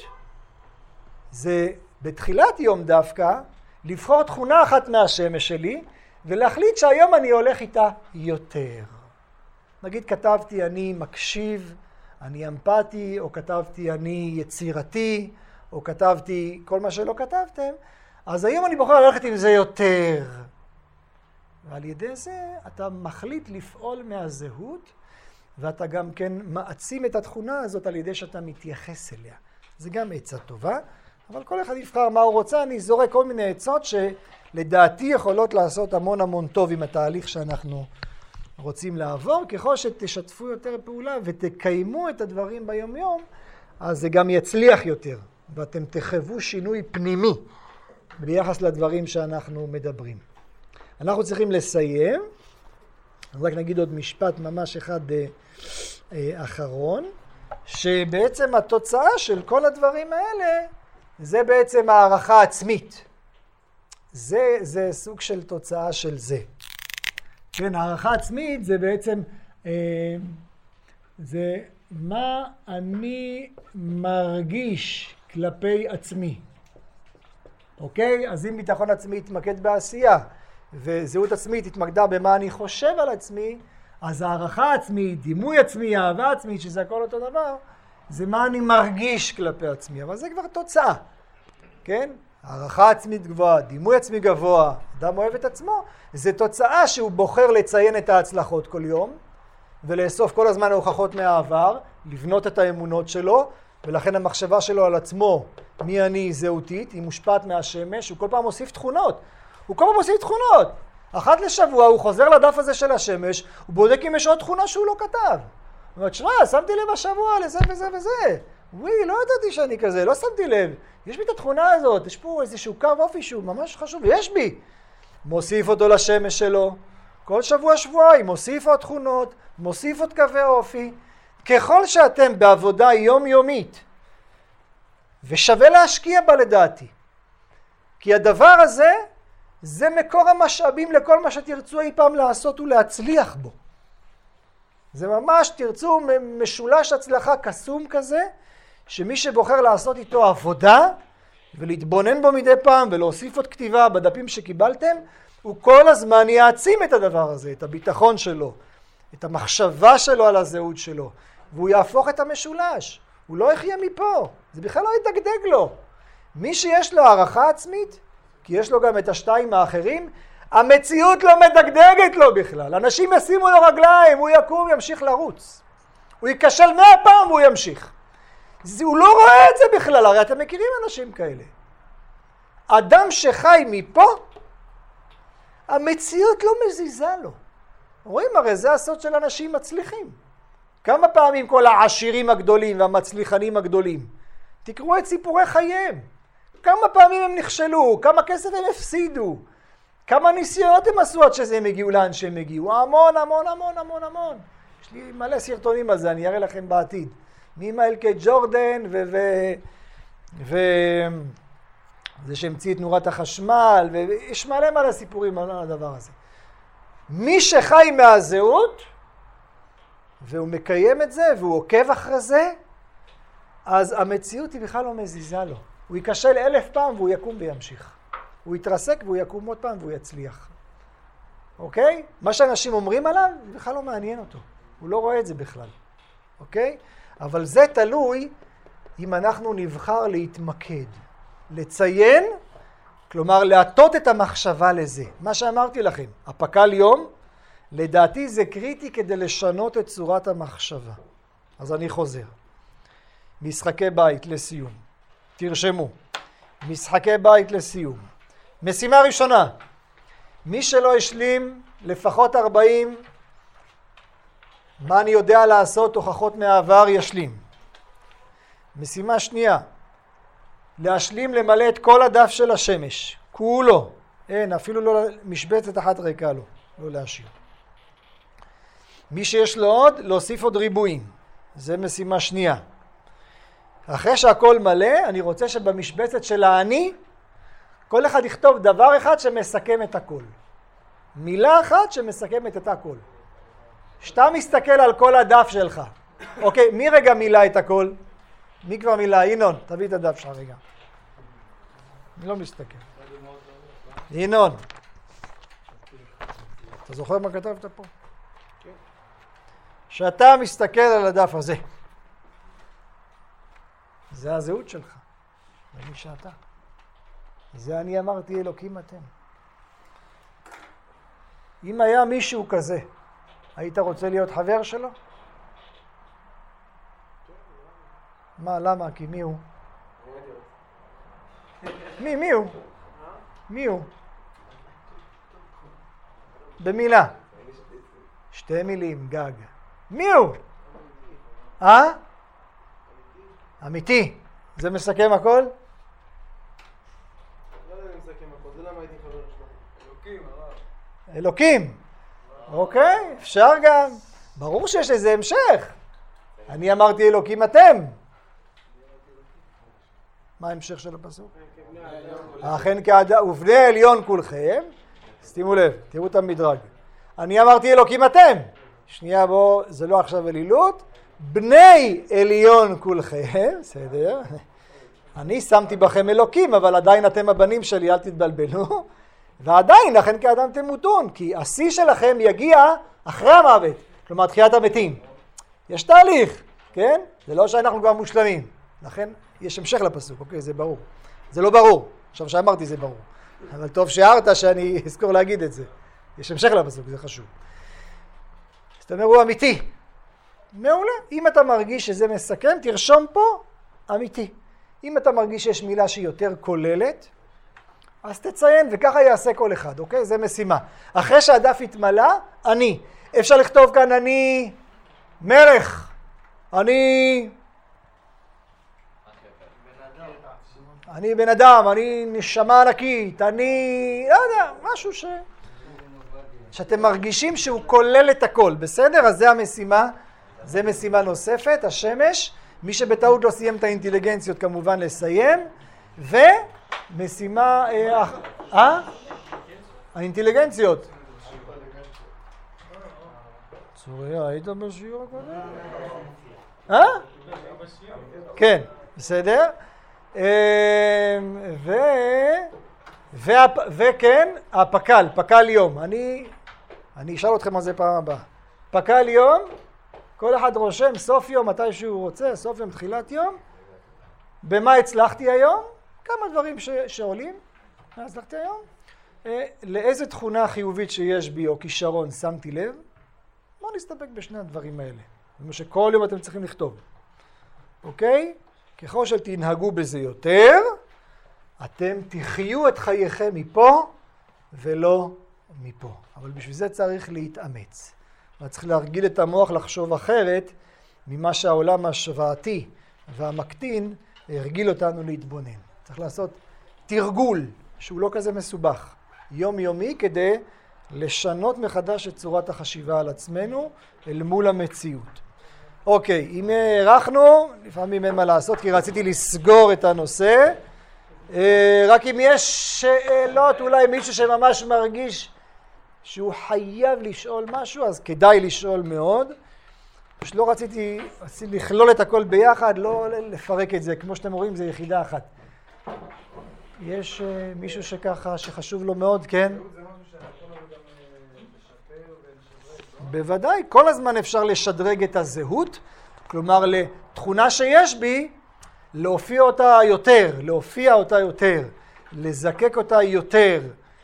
זה בתחילת יום דווקא לבחור תכונה אחת מהשמש שלי ולהחליט שהיום אני הולך איתה יותר. נגיד כתבתי אני מקשיב, אני אמפתי, או כתבתי אני יצירתי, או כתבתי כל מה שלא כתבתם, אז היום אני בוחר ללכת עם זה יותר. ועל ידי זה אתה מחליט לפעול מהזהות, ואתה גם כן מעצים את התכונה הזאת על ידי שאתה מתייחס אליה. זה גם עצה טובה, אבל כל אחד יבחר מה הוא רוצה. אני זורק כל מיני עצות שלדעתי יכולות לעשות המון המון טוב עם התהליך שאנחנו רוצים לעבור. ככל שתשתפו יותר פעולה ותקיימו את הדברים ביום יום, אז זה גם יצליח יותר, ואתם תחוו שינוי פנימי ביחס לדברים שאנחנו מדברים. אנחנו צריכים לסיים. אני רק נגיד עוד משפט ממש אחד אה, אחרון, שבעצם התוצאה של כל הדברים האלה זה בעצם הערכה עצמית. זה, זה סוג של תוצאה של זה. כן, הערכה עצמית זה בעצם, אה, זה מה אני מרגיש כלפי עצמי. אוקיי? אז אם ביטחון עצמי יתמקד בעשייה, וזהות עצמית התמקדה במה אני חושב על עצמי, אז הערכה עצמית, דימוי עצמי, אהבה עצמית, שזה הכל אותו דבר, זה מה אני מרגיש כלפי עצמי. אבל זה כבר תוצאה, כן? הערכה עצמית גבוהה, דימוי עצמי גבוה, אדם אוהב את עצמו, זה תוצאה שהוא בוחר לציין את ההצלחות כל יום, ולאסוף כל הזמן ההוכחות מהעבר, לבנות את האמונות שלו, ולכן המחשבה שלו על עצמו, מי אני זהותית, היא מושפעת מהשמש, הוא כל פעם מוסיף תכונות. הוא כל פעם מוסיף תכונות. אחת לשבוע הוא חוזר לדף הזה של השמש, הוא בודק אם יש עוד תכונה שהוא לא כתב. הוא אומר, שמע, שמתי לב השבוע לזה וזה וזה. וואי, לא ידעתי שאני כזה, לא שמתי לב. יש בי את התכונה הזאת, יש פה איזשהו קו אופי שהוא ממש חשוב, יש בי. מוסיף אותו לשמש שלו. כל שבוע שבועיים מוסיף עוד תכונות, מוסיף עוד קווי אופי. ככל שאתם בעבודה יומיומית, ושווה להשקיע בה לדעתי, כי הדבר הזה זה מקור המשאבים לכל מה שתרצו אי פעם לעשות ולהצליח בו. זה ממש תרצו משולש הצלחה קסום כזה, שמי שבוחר לעשות איתו עבודה ולהתבונן בו מדי פעם ולהוסיף עוד כתיבה בדפים שקיבלתם, הוא כל הזמן יעצים את הדבר הזה, את הביטחון שלו, את המחשבה שלו על הזהות שלו, והוא יהפוך את המשולש. הוא לא יחיה מפה, זה בכלל לא ידגדג לו. מי שיש לו הערכה עצמית, כי יש לו גם את השתיים האחרים, המציאות לא מדגדגת לו בכלל. אנשים ישימו לו רגליים, הוא יקום, ימשיך לרוץ. הוא ייכשל מאה פעם והוא ימשיך. זה, הוא לא רואה את זה בכלל, הרי אתם מכירים אנשים כאלה. אדם שחי מפה, המציאות לא מזיזה לו. רואים, הרי זה הסוד של אנשים מצליחים. כמה פעמים כל העשירים הגדולים והמצליחנים הגדולים, תקראו את סיפורי חייהם. כמה פעמים הם נכשלו, כמה כסף הם הפסידו, כמה ניסיונות הם עשו עד שזה הם הגיעו לאן שהם הגיעו. המון, המון, המון, המון, המון. יש לי מלא סרטונים על זה, אני אראה לכם בעתיד. מימיל קיי ג'ורדן ו... ו... ו... זה שהמציא את נורת החשמל, ויש מלא מלא סיפורים על הדבר הזה. מי שחי מהזהות, והוא מקיים את זה, והוא עוקב אחרי זה, אז המציאות היא בכלל לא מזיזה לו. הוא ייכשל אלף פעם והוא יקום וימשיך. הוא יתרסק והוא יקום עוד פעם והוא יצליח. אוקיי? מה שאנשים אומרים עליו, זה בכלל לא מעניין אותו. הוא לא רואה את זה בכלל. אוקיי? אבל זה תלוי אם אנחנו נבחר להתמקד. לציין, כלומר להטות את המחשבה לזה. מה שאמרתי לכם, הפקל יום, לדעתי זה קריטי כדי לשנות את צורת המחשבה. אז אני חוזר. משחקי בית לסיום. תרשמו. משחקי בית לסיום. משימה ראשונה. מי שלא השלים לפחות ארבעים, מה אני יודע לעשות, הוכחות מהעבר ישלים. משימה שנייה. להשלים למלא את כל הדף של השמש. כולו. אין, אפילו לא משבצת אחת ריקה לו. לא להשאיר. מי שיש לו עוד, להוסיף עוד ריבועים. זה משימה שנייה. אחרי שהכל מלא, אני רוצה שבמשבצת של האני, כל אחד יכתוב דבר אחד שמסכם את הכל. מילה אחת שמסכמת את הכל. שאתה מסתכל על כל הדף שלך. אוקיי, מי רגע מילה את הכל? מי כבר מילה? ינון, תביא את הדף שלך רגע. אני לא מסתכל. ינון. אתה זוכר מה כתבת פה? שאתה מסתכל על הדף הזה. זה הזהות שלך. זה מי שאתה. זה אני אמרתי אלוקים אתם. אם היה מישהו כזה, היית רוצה להיות חבר שלו? מה, למה? כי מי הוא? מי, מי הוא? מי הוא? במילה. שתי מילים, גג. מי הוא? אה? אמיתי. זה מסכם הכל? לא יודע אם מסכם הכל, זה למה הייתי חבר שלו. אלוקים, הרב. אלוקים. אוקיי, אפשר גם. ברור שיש לזה המשך. אני אמרתי אלוקים אתם. מה ההמשך של הפסוק? אכן כאדם, ובני עליון כולכם. שימו לב, תראו את המדרג. אני אמרתי אלוקים אתם. שנייה בוא, זה לא עכשיו אלילות. בני עליון כולכם, בסדר. אני שמתי בכם אלוקים, אבל עדיין אתם הבנים שלי, אל תתבלבלו. ועדיין, לכן כאדם תמותון, כי השיא שלכם יגיע אחרי המוות, כלומר תחיית המתים. יש תהליך, כן? זה לא שאנחנו כבר מושלמים. לכן יש המשך לפסוק, אוקיי, זה ברור. זה לא ברור. עכשיו שאמרתי זה ברור. אבל טוב שהערת שאני אזכור להגיד את זה. יש המשך לפסוק, זה חשוב. זאת אומרת, הוא אמיתי. מעולה. אם אתה מרגיש שזה מסכם, תרשום פה אמיתי. אם אתה מרגיש שיש מילה שהיא יותר כוללת, אז תציין, וככה יעשה כל אחד, אוקיי? זה משימה. אחרי שהדף יתמלא, אני. אפשר לכתוב כאן אני מלך. אני... אני בן אדם, אני נשמה ענקית, אני... לא יודע, משהו ש... שאתם מרגישים שהוא כולל את הכל, בסדר? אז זה המשימה, זה משימה נוספת, השמש. מי שבטעות לא סיים את האינטליגנציות כמובן לסיים. ומשימה... אה? אה? האינטליגנציות. צוריה, היית בשיעור הקודם? אה? כן. בסדר? ו... והפ... וכן, הפקל, פקל יום. אני, אני אשאל אתכם על זה פעם הבאה. פקל יום, כל אחד רושם סוף יום, מתי שהוא רוצה, סוף יום, תחילת יום. במה הצלחתי היום? כמה דברים ש... שעולים. מה הצלחתי היום? לאיזה תכונה חיובית שיש בי או כישרון שמתי לב? בואו נסתפק בשני הדברים האלה. זאת אומרת שכל יום אתם צריכים לכתוב. אוקיי? ככל שתנהגו בזה יותר, אתם תחיו את חייכם מפה ולא מפה. אבל בשביל זה צריך להתאמץ. צריך להרגיל את המוח לחשוב אחרת ממה שהעולם השוואתי והמקטין הרגיל אותנו להתבונן. צריך לעשות תרגול שהוא לא כזה מסובך, יומיומי, כדי לשנות מחדש את צורת החשיבה על עצמנו אל מול המציאות. אוקיי, אם הערכנו, לפעמים אין מה לעשות כי רציתי לסגור את הנושא. רק אם יש שאלות, אולי מישהו שממש מרגיש שהוא חייב לשאול משהו, אז כדאי לשאול מאוד. פשוט לא רציתי, רציתי לכלול את הכל ביחד, לא לפרק את זה. כמו שאתם רואים, זה יחידה אחת. יש מישהו שככה, שחשוב לו מאוד, כן? זה משהו שהכל גם לשפר ולשדרג. בוודאי, כל הזמן אפשר לשדרג את הזהות, כלומר לתכונה שיש בי, להופיע אותה יותר, להופיע אותה יותר, לזקק אותה יותר,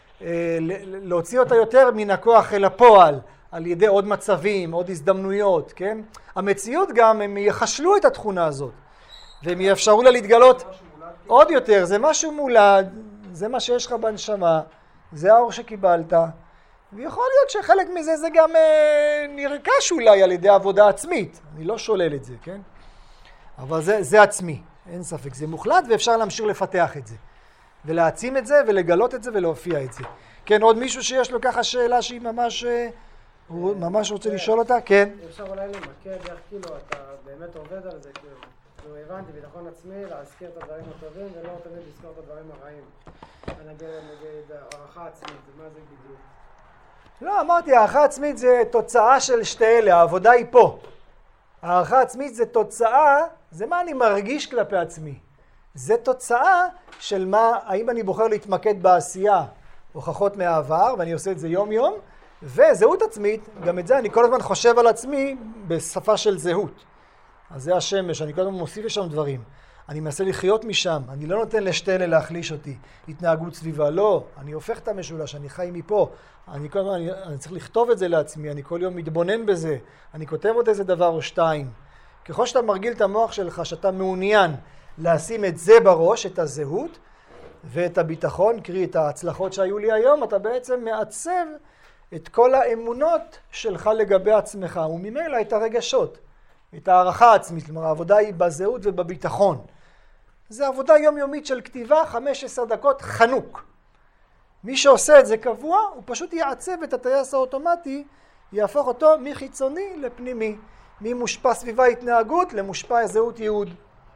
להוציא אותה יותר מן הכוח אל הפועל, על ידי עוד מצבים, עוד הזדמנויות, כן? המציאות גם, הם יחשלו את התכונה הזאת, והם יאפשרו לה להתגלות עוד יותר. זה משהו מולד, זה מה שיש לך בנשמה, זה האור שקיבלת, ויכול להיות שחלק מזה זה גם אה, נרכש אולי על ידי עבודה עצמית. אני לא שולל את זה, כן? אבל זה, זה עצמי, אין ספק. זה מוחלט ואפשר להמשיך לפתח את זה. ולהעצים את זה ולגלות את זה ולהופיע את זה. כן, עוד מישהו שיש לו ככה שאלה שהיא ממש, הוא ממש רוצה לשאול אותה? כן. אפשר אולי למקד איך כאילו אתה באמת עובד על זה, כאילו. כאילו הבנתי, ביטחון עצמי, להזכיר את הדברים הטובים ולא תמיד לזכור את הדברים הרעים. נגיד, נגיד, הערכה עצמית, מה זה בדיוק? לא, אמרתי, הערכה עצמית זה תוצאה של שתי אלה, העבודה היא פה. הערכה עצמית זה תוצאה, זה מה אני מרגיש כלפי עצמי. זה תוצאה של מה, האם אני בוחר להתמקד בעשייה, הוכחות מהעבר, ואני עושה את זה יום יום, וזהות עצמית, גם את זה אני כל הזמן חושב על עצמי בשפה של זהות. אז זה השמש, אני כל הזמן מוסיף לשם דברים. אני מנסה לחיות משם, אני לא נותן לשתי אלה להחליש אותי. התנהגות סביבה, לא, אני הופך את המשולש, אני חי מפה. אני, כל הזמן, אני, אני צריך לכתוב את זה לעצמי, אני כל יום מתבונן בזה, אני כותב עוד איזה דבר או שתיים. ככל שאתה מרגיל את המוח שלך, שאתה מעוניין לשים את זה בראש, את הזהות ואת הביטחון, קרי את ההצלחות שהיו לי היום, אתה בעצם מעצב את כל האמונות שלך לגבי עצמך, וממילא את הרגשות, את הערכה העצמית. כלומר, העבודה היא בזהות ובביטחון. זה עבודה יומיומית של כתיבה, חמש עשרה דקות חנוק. מי שעושה את זה קבוע, הוא פשוט יעצב את הטייס האוטומטי, יהפוך אותו מחיצוני לפנימי, ממושפע סביבה התנהגות למושפע זהות ייעוד.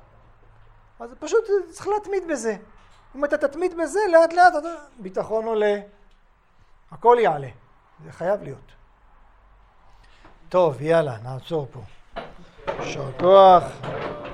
אז פשוט צריך להתמיד בזה. אם אתה תתמיד בזה, לאט לאט ביטחון עולה, הכל יעלה. זה חייב להיות. טוב, יאללה, נעצור פה. יישר כוח.